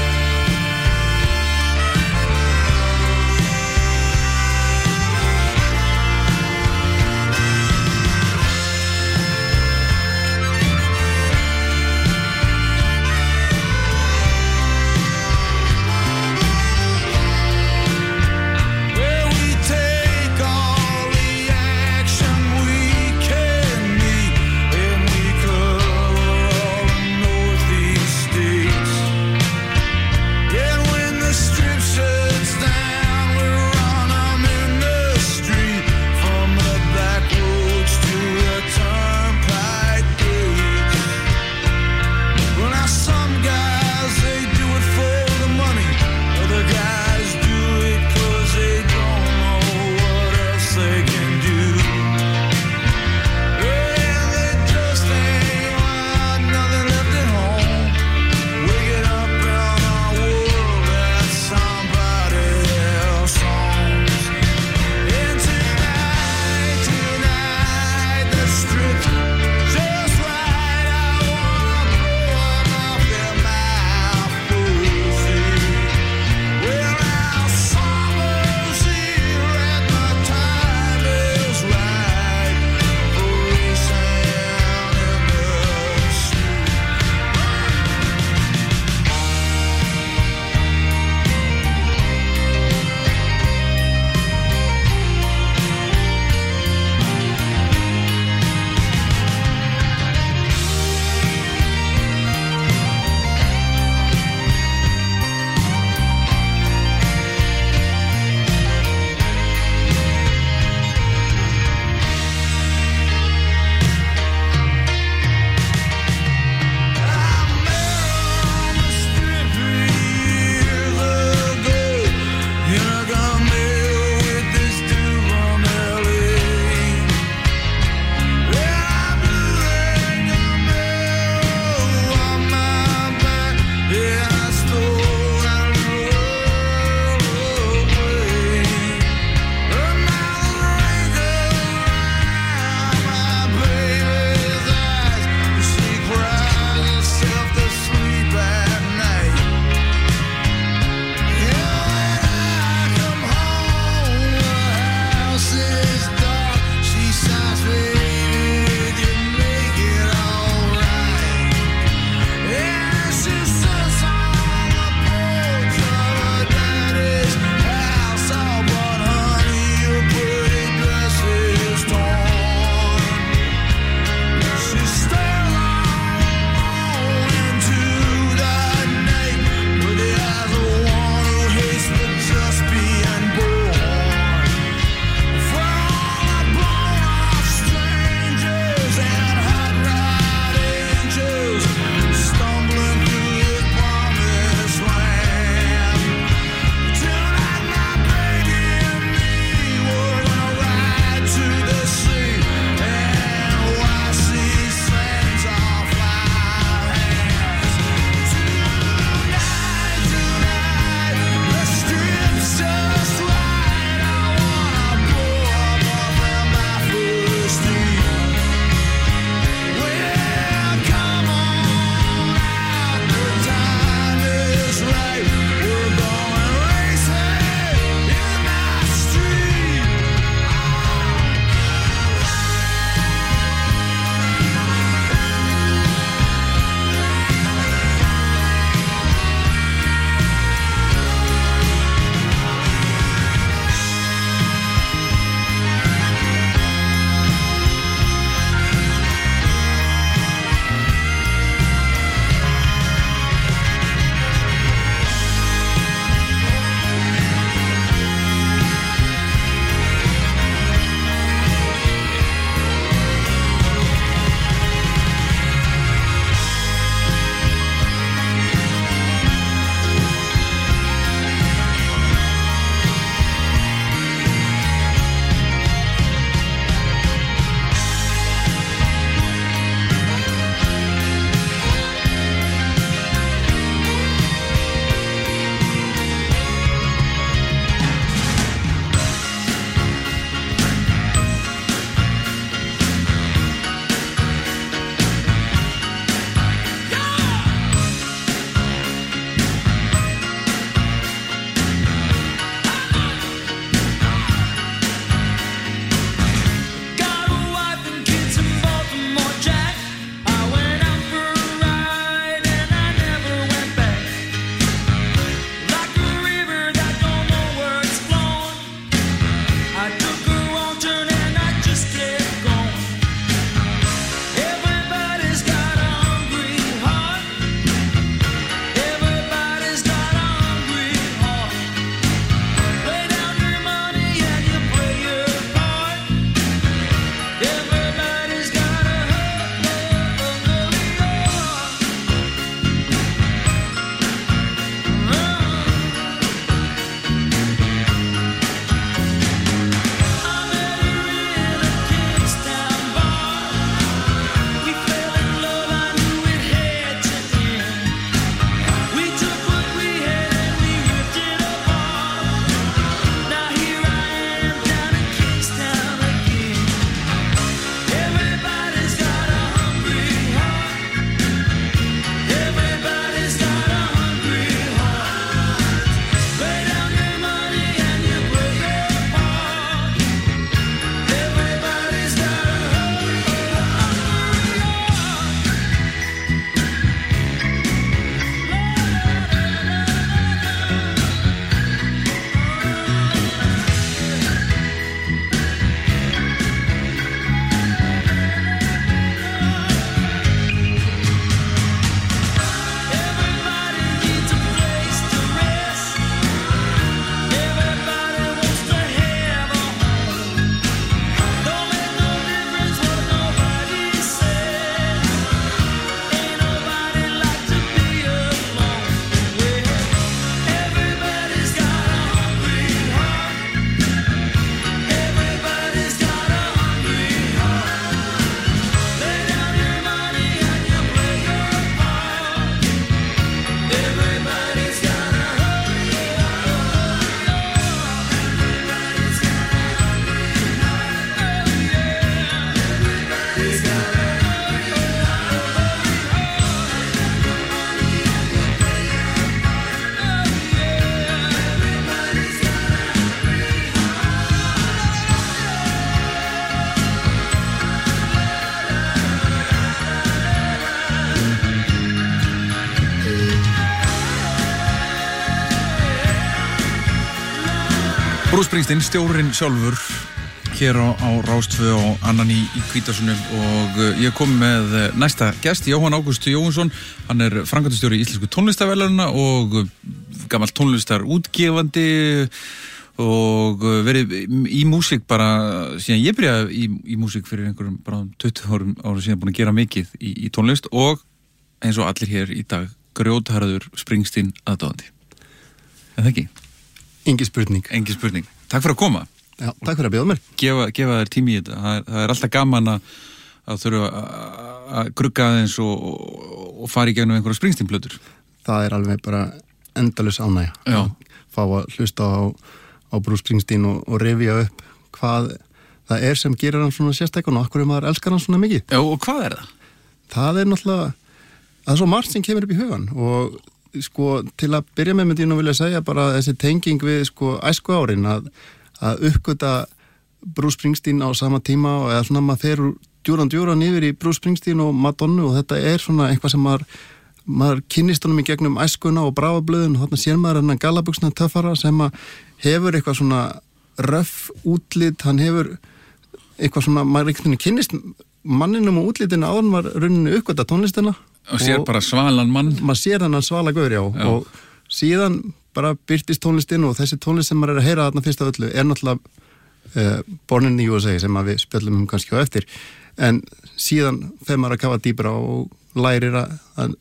Bruce Springsteen, stjórinn sjálfur hér á, á Rás tvö og annan í, í Hvítasunnu og uh, ég kom með uh, næsta gest, Jóhann Ágúst Jóhannsson. Hann er framkvæmdastjóri í Íslensku tónlistarverðlaunanna og uh, gamall tónlistarútgefandi og uh, verið í músík bara síðan ég byrjaði í, í músík fyrir einhverjum bara tuttugu árum ára síðan, búin að gera mikið í, í tónlist og eins og allir hér í dag grjótharður Springsteen aðdáandi. En það ekki? Engi spurning. Engi spurning. Takk fyrir að koma. Já, takk fyrir að bjóða mér. Gefa, gefa þér tími í þetta. Það er, það er alltaf gaman að, að þurfa að grugga aðeins og, og, og fara í gegnum einhverja Springsteen-plötur. Það er alveg bara endalaus ánægja. Já. Fá að hlusta á, á Bruce Springsteen og, og rifja upp hvað það er sem gerir hann svona sérstaklega og okkur maður elskar hann svona mikið. Já, og hvað er það? Það er náttúrulega, það er svo margt sem kemur upp í hugan og sko til að byrja með myndi ég nú vilja segja bara þessi tenging við sko æsku árin að, að uppgöta Bruce Springsteen á sama tíma og eða svona maður fer úr djúran djúran yfir í Bruce Springsteen og Madonna og þetta er svona eitthvað sem maður, maður kynnist honum í gegnum æskuna og bráfablöðun og þarna sér maður hennan gallabuxna töffara sem að hefur eitthvað svona röff útlit, hann hefur eitthvað svona, maður eitthvað kynnist manninum og útlitinu áður var rauninni uppgöta tónlistina og sér bara svalan mann maður sér hann svala gaur, já, já og síðan bara byrtist tónlistin og þessi tónlist sem maður er að heyra þarna fyrst af öllu er náttúrulega uh, Born in the U S A sem við spjöllum um kannski á eftir en síðan þegar maður að kafa dýbra og lærir að, að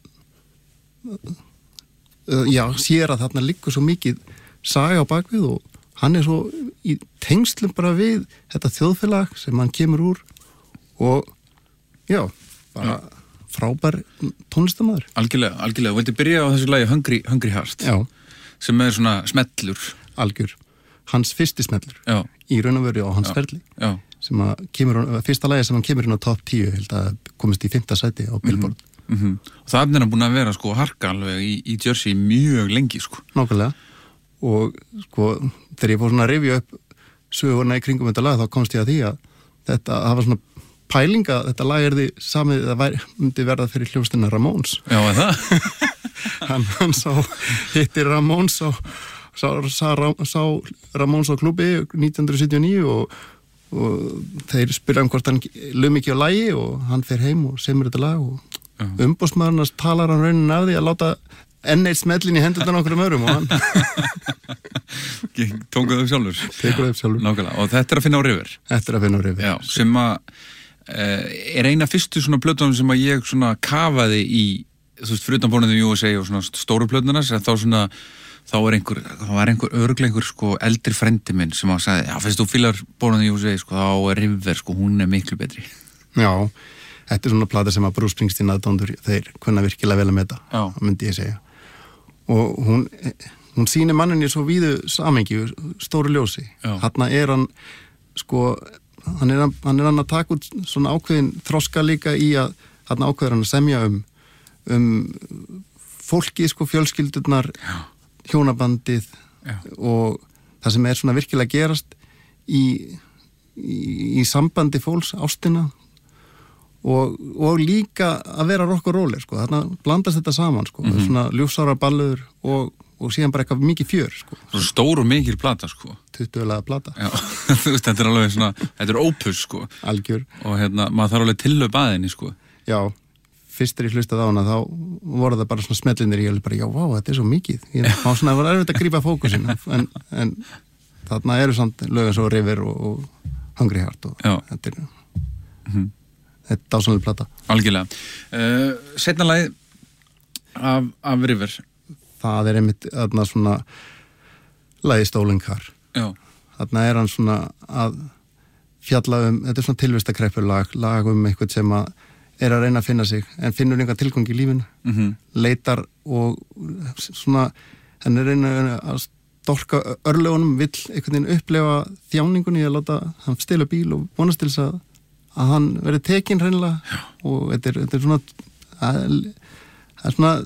uh, já, sér að þarna liggur svo mikið saga á bakvið og hann er svo í tengslum bara við þetta þjóðfélag sem hann kemur úr og já, bara já. Frábær tónlistamæður. Algjörlega, algjörlega. Þú vildi byrja á þessu lagi Hungry, Hungry Heart. Já. Sem er svona smellur. Algjör. Hans fyrsti smellur. Já. Í raun og veru á hans Já. ferli. Já. Sem að kemur, fyrsta lagi sem hann kemur inn á topp tíu, held að komist í fimmta sæti á Billboard. Mm -hmm. Og það er hann búin að vera sko harka alveg í, í Jersey mjög lengi sko. Nákvæmlega. Og sko, þegar ég fór svona að rifja upp sögurna í kringum þetta lag, þá komst ég að því að þetta, það var svona pælinga, þetta lag er því samið það væri, myndi verða fyrir hljómsdina Ramones. Já, er það? hann, hann sá, hittir Ramones og sá, sá, sá Ramones á klubi nítján hundruð sjötíu og níu og, og þeir spyrja um hvort hann lög mikið á lagi og hann fer heim og semur þetta lag og umbóðsmaðurinn talar hann raunin af því að láta enn eitt smellin í hendurna okkur um örum og hann tókuð upp sjálfur. Tekur upp sjálfur. Nákvæmlega. Og þetta er að finna á River. Þetta er að finna á River. Já, sem að Uh, er eina fyrstu svona plötunum sem að ég svona kafaði í, þú veist, fyrir utan Born in the U S A og svona stóru plötunar, þá svona, þá er einhver, þá var einhver örglega einhver sko eldri frendi minn sem að sagði, já, fyrst þú fílar Born in the U S A, sko, þá er River, sko, hún er miklu betri. Já, þetta er svona plata sem að Bruce Springsteen aðdóndur, þeir kunna virkilega vel að meta, já. Myndi ég segja. Og hún, hún sýnir manninni svo víðu samengi, stóru ljósi. Þarna er hann, sko, hann er, hann er hann að taka út svona ákveðin þroska líka í að hann ákveður hann að semja um um fólki, sko, fjölskyldurnar Já. Hjónabandið Já. Og það sem er svona virkilega gerast í, í, í sambandi fólks, ástina og, og líka að vera rock og roller, sko, þarna blandast þetta saman, sko, mm-hmm. svona ljúfsára balluður og og síðan bara eitthvað mikið fjör, sko. Stór og mikil plata, sko. tuttugulega plata. Já, þú veist, þetta er alveg svona, þetta er opus, sko. Algjör. Og hérna, maður þarf alveg tillöp aðinni, sko. Já, fyrst er ég hlustað á hana, þá voru það bara svona smellinir í, ég bara, já, vá, þetta er svo mikið. Ég má svona, það var erfitt að grípa fókusin, en, en þarna eru samt lögum svo River og, og Hungry Heart og já. Þetta er, mm-hmm. þetta er dásanlega plata. Algjörlega. Uh, Seinna lagi af, af River. Það er einmitt þarna svona lagi Stolen Car. Já. Þarna er hann svona að fjalla um, þetta er svona tilvistakreppur lag, lag um eitthvað sem að er að reyna að finna sig, en finnur einhver tilgang í lífinu, mm-hmm. leitar og svona, hann er reyna að storka örlögunum, vill einhvern veginn upplefa þjáningunni að láta hann stila bíl og vonast til þess að, að hann verði tekinn hreinlega Já. Og þetta er, þetta er svona að, að svona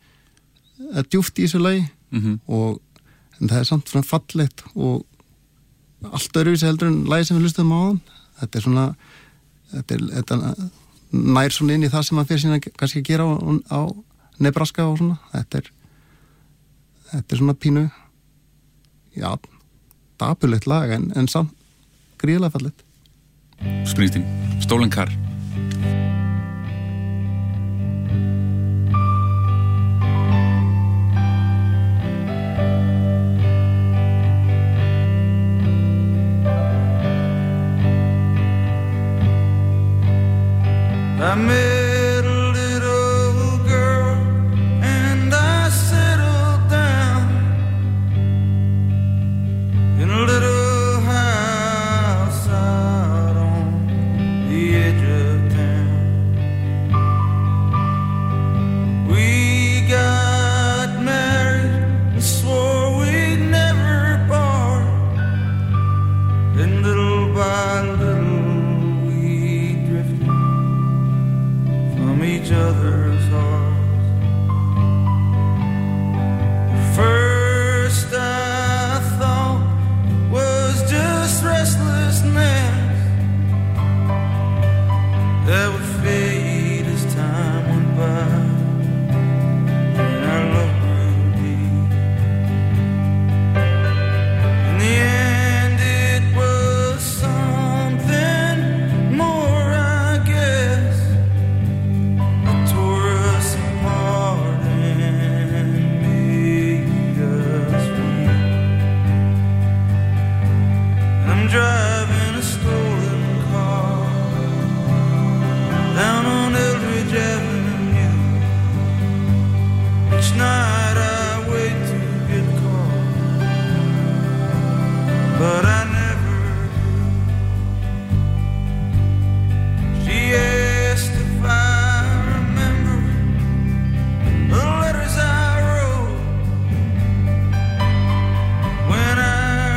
að djúft í þessu lagi mm-hmm. og en það er samt svona fallegt og allt öðruvísi heldur en lagi sem við hlustum á hann. Þetta er svona þetta, er, þetta nær svona inn í það sem hann fyrir sína kannski að gera á, á Nebraska og svona. Þetta er þetta er svona pínu já, dapurlegt lag en, en samt gríðlega fallegt. Springsteen, Stolen Car. I met a little girl and I settled down in a little house out on the edge of town. We got married and swore we'd never part, and little by little each other's hearts. First I thought was just restlessness that would fade as time went by, and our love grew deep. In the end it was something more, I guess. Driving a stolen car down on Eldridge Avenue. Each night I wait to get caught, but I never do. She asked if I remember the letters I wrote when I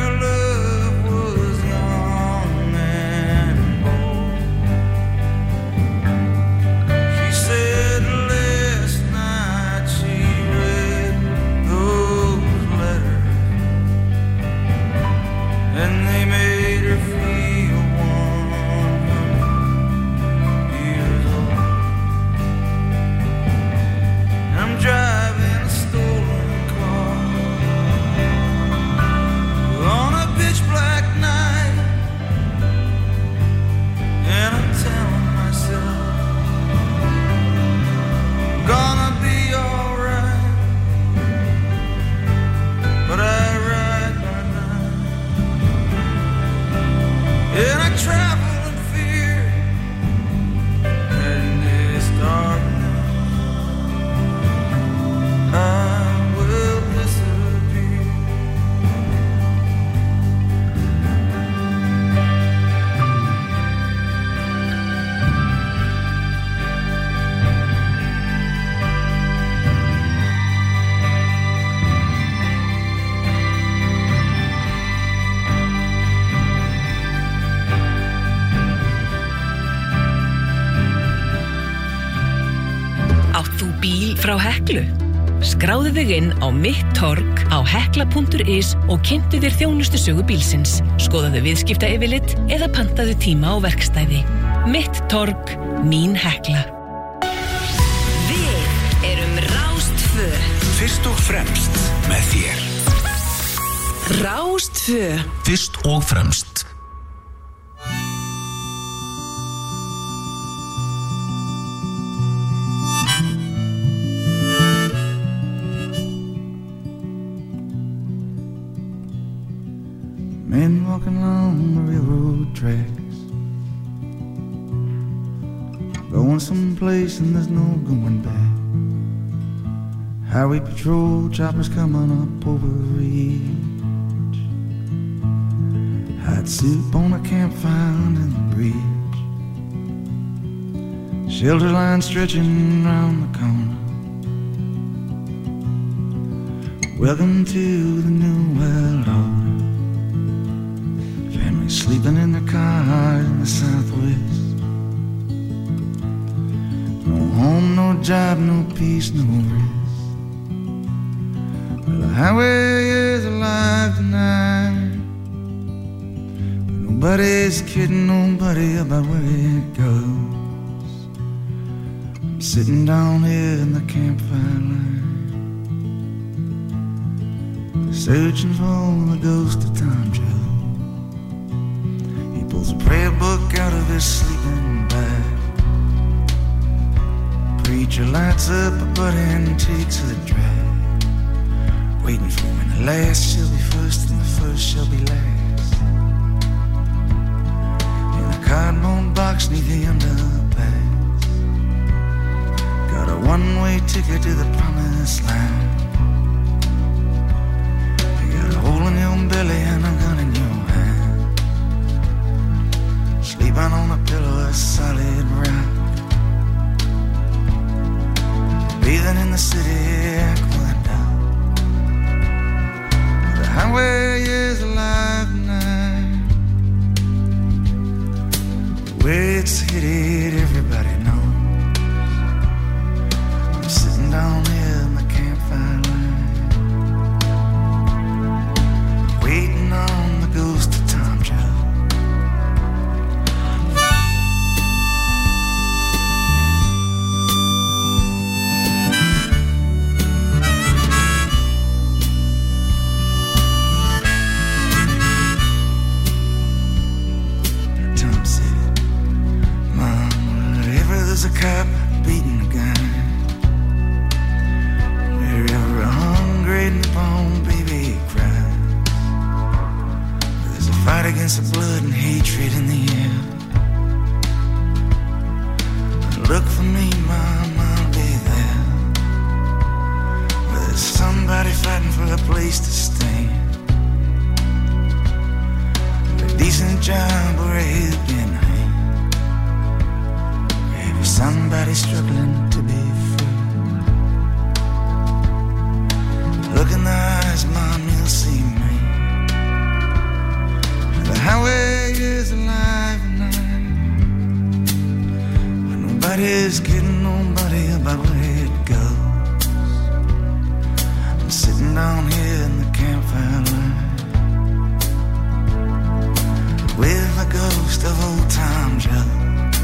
frá Heklu. Skráðu þig inn á Mitt Torg á hekla punktur is og kynntu þér þjónustu sögu bílsins. Skoðaðu viðskiptayfirlit eða pantaðu tíma á verkstæði. Mitt Torg, mín Hekla. Við erum Rástfö. Fyrst og fremst með þér. Rástfö. Fyrst og fremst. Men walking along the railroad tracks, going someplace and there's no going back. Highway patrol choppers coming up over the ridge. Hot soup on a campfire under the bridge. Shelter line stretching round the corner. Welcome to the new world order. Sleeping in their car in the Southwest. No home, no job, no peace, no rest. Well, the highway is alive tonight, but nobody's kidding nobody about where it goes. I'm sitting down here in the campfire line, searching for the ghost of Tom Jones. out of his sleeping bag. Preacher lights up a butt and takes a drag, waiting for when the last shall be first and the first shall be last. In a cardboard box neath the underpass, got a one-way ticket to the promised land. You got a hole in your belly and a gun in your hand, sleeping on a pillow of solid rock, bathing in the city aqueduct. The highway is alive tonight, the way it's headed everybody knows. I'm sitting down here in the campfire light, waiting on the ghost of Tom Jones. There's a cop beating a guy, wherever a hungry newborn baby cries. There's a fight against the blood and hatred in the air. Look for me, Mom, I'll be there. There's somebody fighting for a place to stand, a decent job or a helping hand. Somebody struggling to be free. Look in the eyes, Mom, you'll see me. The highway is alive tonight, but nobody's kidding nobody about where it goes. I'm sitting down here in the campfire light, with the ghost of old Tom Jones.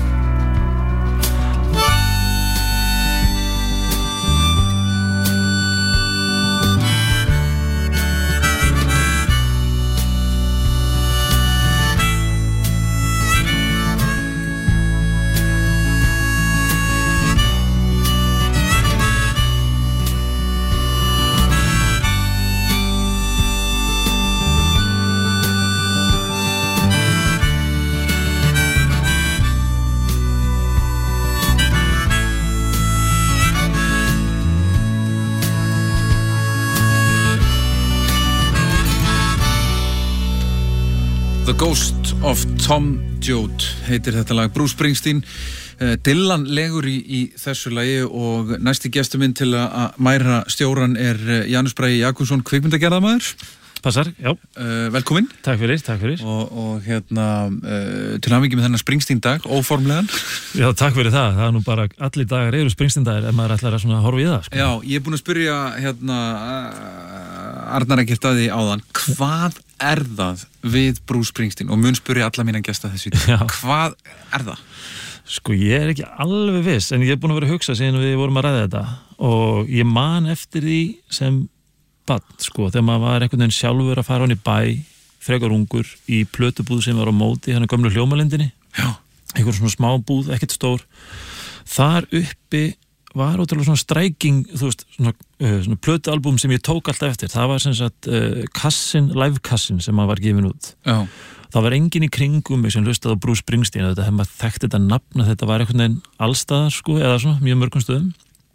The Ghost of Tom Joad heitir þetta lag. Bruce Springsteen, uh, Dylan legur í, í þessu lagi og næsti gestur minn til að mæra stjóran er Janus Bragi Jakobsson, kvikmyndagerðarmaður. Passar, já. Uh, velkomin. Takk fyrir, takk fyrir. Og, og hérna, uh, til hamingju með þennan Springsteen dag, óformlegan. Já, takk fyrir það. Það er nú bara, allir dagar eru Springsteen dagar ef maður ætlar að svona horfa í það. Sko. Já, ég er búin að spyrja, hérna, uh, Arnar ekkert að því áðan, hvað er það við Bruce Springsteen? Og mun spyrja alla mína gesta þessu. Já. Hvað er það? Sko, ég er ekki alveg viss, en ég er búin að vera að hugsa síðan við vorum að ræða þetta. Og ég man eftir því sem bann, sko, þegar maður var einhvern veginn sjálfur að fara hann í bæ, frekar ungur, í plötubúð sem var á móti, hann er gömlu hljómalindinni. Já. Einhver svona smá búð, ekkert stór. Þar uppi var ótrúlega svona striking, þú veist, svona, uh, svona plötualbum sem ég tók alltaf eftir. Það var sem sagt uh, kassin, live-kassin sem maður var gefin út. Já. Það var enginn í kringum mig sem hlustaði á Bruce Springsteen, þetta hefði maður þekkt þetta nafn, þetta var einhvern veginn allstaðar, sko, eða svona, mjög mörgum stöðum.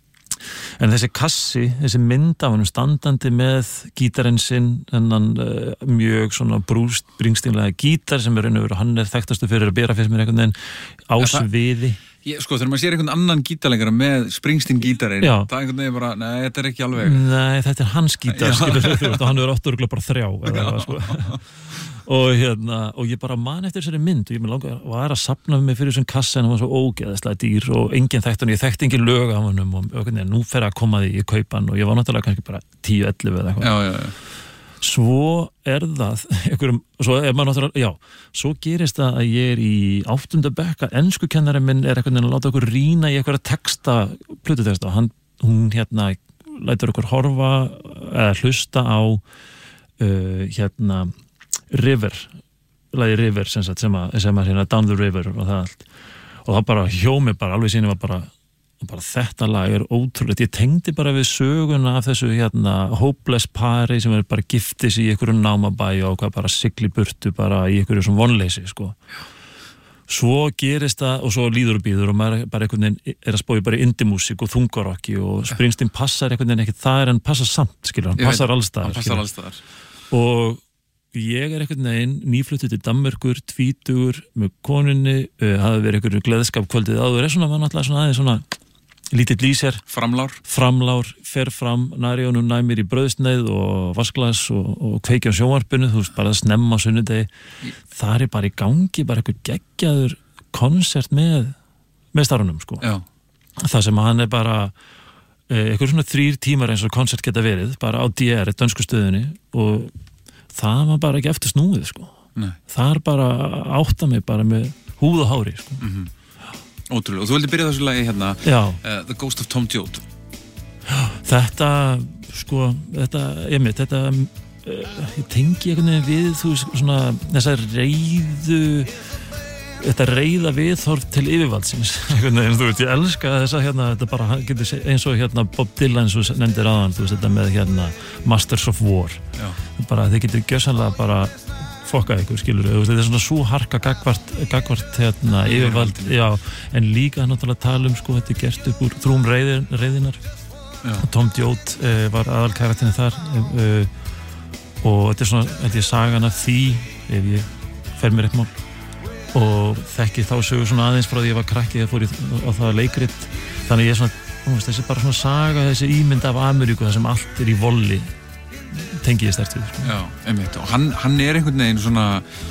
En þessi kassi, þessi mynd af hann standandi með gítarinn sinn, þennan uh, mjög svona Bruce Springsteenlega gítar sem er raun og veru, hann er þekktastu fyrir að bera fyrst mér einhvern veginn á sviði. Ég, sko, þegar maður sér einhvern annan gítarleikara með Springsteen gítarinn, það er einhvern veginn bara, nei, þetta er ekki alveg. Nei, þetta er hans gítar, skilur þú, og hann er átturuglega bara þrjá, eða, sko. og hérna, og ég bara man eftir þessari mynd og ég með langar, var að safna mig fyrir þessum kassa en hann var svo ógeðslega dýr og enginn þekkti hann, ég þekkti engin lög af hann og, og nú fer að koma því í kaupan og ég var náttúrulega kannski bara tíu ellefu eða eitthvað. Já, já, já. Svo er það einhverjum, svo er maður náttúrulega, já, svo gerist það að ég er í áttunda bekk að enskukennari minn er einhvern veginn að láta okkur rýna í einhverja texta, plötuteksta og hann, hún hérna lætur okkur horfa eða hlusta á uh, hérna River lagi River sem, sagt, sem að, sem að hérna Down the River og það allt og það bara hjó mig bara, alveg síni var bara, bara þetta lag er ótrúlegt, ég tengdi bara við söguna af þessu hérna hopeless pari sem er bara giftis í einhverju námabæ og hvað bara sigli burtu bara í einhverju svona vonleysi sko. Svo gerist það og svo líður og býður og maður bara einhvern veginn er að spói bara indie-músík og þungarokki og Springsteen passar einhvern veginn ekki það er hann passar samt, skilur, hann passar allstaðar og ég er einhvern veginn nýfluttur til Danmerkur, tvítugur með konunni, uh, hafði verið einhverju gleðskap kvöldið áður, er svona, var náttúrulega svona aðeins svona lítill lýser, framlár framlár, fer fram næri honum næmir í brauðsneið og vasklas og, og kveikja á sjónvarpinu, þú veist, bara að snemma á sunnudegi, það er bara í gangi bara eitthvað geggjaður konsert með, með starunum sko. Já. Það sem hann er bara eitthvað svona þrýr tímar eins og konsert geta verið, bara á D R, dönsku stöðunni og það var bara ekki eftir snúið sko. Nei. Það er bara átta mig bara með húð og hári sko. Mhm. Ótrúlega, og þú vildi byrja þessu lagi hérna uh, The Ghost of Tom Joad. Þetta, sko þetta, ég veit, þetta uh, ég tengi einhvern veginn við þú veist, svona, þessa reiðu þetta reiða viðhorf til yfirvaldsins, einhvern veginn, þú veist, ég elska þessa hérna, þetta bara, getur eins og hérna Bob Dylan, eins og nefndir aðan, þú veist, þetta með hérna Masters of War. Já. Bara, þeir getur gjörsanlega bara fokka ykkur, skilur, þetta er svona svo harka gagvart, gagvart hérna, yfirvald, já, en líka náttúrulega tala um, sko, þetta er gert upp úr þrúm reiðin, reiðinar og Tom Joad uh, var aðalkarakterinn þar uh, og þetta er svona, þetta er sagan af því ef ég fer mér eitt mál og þekki þá sögur svona aðeins frá því ég var krakki þegar fór ég á það leikrit þannig ég er svona, veist, þessi bara svona saga, þessi ímynd af Ameríku þar sem allt er í volli tengi ég sterkt við sko. Já, einmitt, og hann, hann er einhvern veginn svona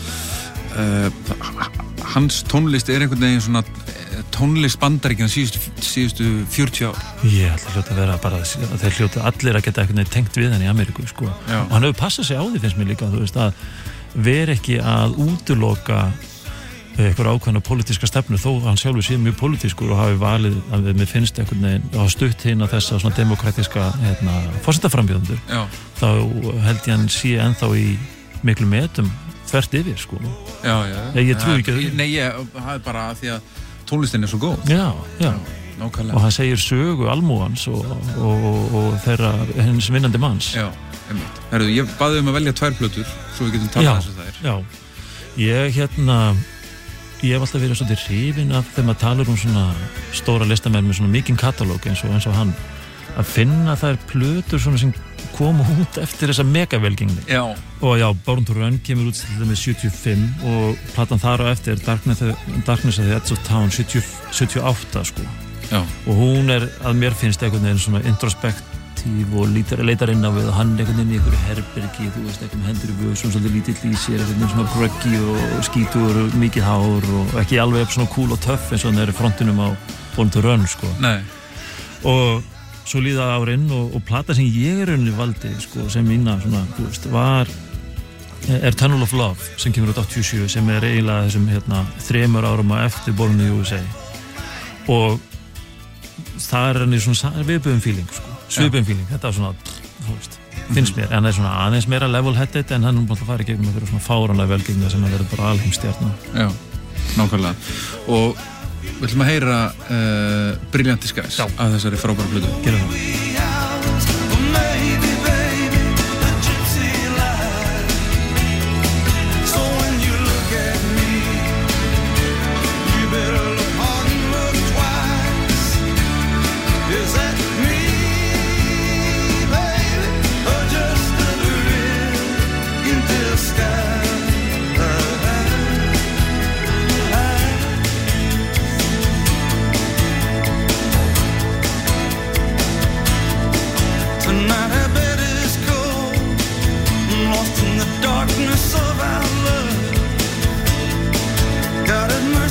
uh, hans tónlist er einhvern veginn svona tónlist Bandaríkjanna síðustu, síðustu fjörutíu ár. Ég held að hljóta að vera bara þeir hljóta allir að geta einhvern veginn tengt við hann í Ameríku sko. Og hann hefur passað sig á því finnst mér líka, þú veist, að vera ekki að útiloka eitthvað ákvæmna pólitíska stefnu þó hann sjálfur sé mjög pólitískur og hafi valið að mér finnst einhvern veginn að hafa stutt hinn að þessa svona demokratíska hérna, forsetaframbjóðendur þá held ég hann sé ennþá í miklu metum þvert yfir sko. Já, já. Ég, ég trú ekki að Nei, ég hafi bara að því að tónlistin er svo góð. Já, já. Nákvæmlega. Og hann segir sögu almúans og, og, og, og þeirra hins vinnandi manns. Já, einmitt. Herru, ég baði um að velja tvær plötur svo við getum talað þessu þær. Já, ég hérna ég hef alltaf verið svolítið hrifinn af þegar maður talar um svona stóra listamenn með svona mikinn katalóg eins og, eins og hann að finna þær plötur svona sem koma út eftir þessa megavelgengni. Já. Og já, Born to Run kemur út til með sjötíu og fimm og platan þar á eftir Darkness, Darkness of the Edge of Town sjötíu, sjötíu og átta sko. Já. Og hún er að mér finnst einhvern veginn svona introspekt og lítar, leitar inn á við og hann einhvern veginn í einhverju herbergi, þú veist, eitthvað með hendur í vöðsum, svolítið lítill í sér, einhvern veginn svona gruggy og skítur og mikið hár og ekki alveg svona cool og töff eins og hann er í frontinum á Born to Run, sko. Nei. Og svo líða árin og, og plata sem ég er rauninni valdi, sko, sem mína, svona, þú veist, var er Tunnel of Love, sem kemur út áttatíu og sjö, sem er eiginlega þessum, hérna, þremur árum á eftir Born in the U S A. Og það er hann í svona viðböðum feeling, sko. Svipum feeling, þetta er svona, þú veist, finnst mér, en það er svona aðeins meira level-headed en hann er búin að fara í gegnum einhverju svona fáránlega velgengni sem að vera bara alheimstjarna. Já, nákvæmlega. Og við ætlum að heyra uh, Brilliant Disguise af þessari frábæra plötu. Gerum það.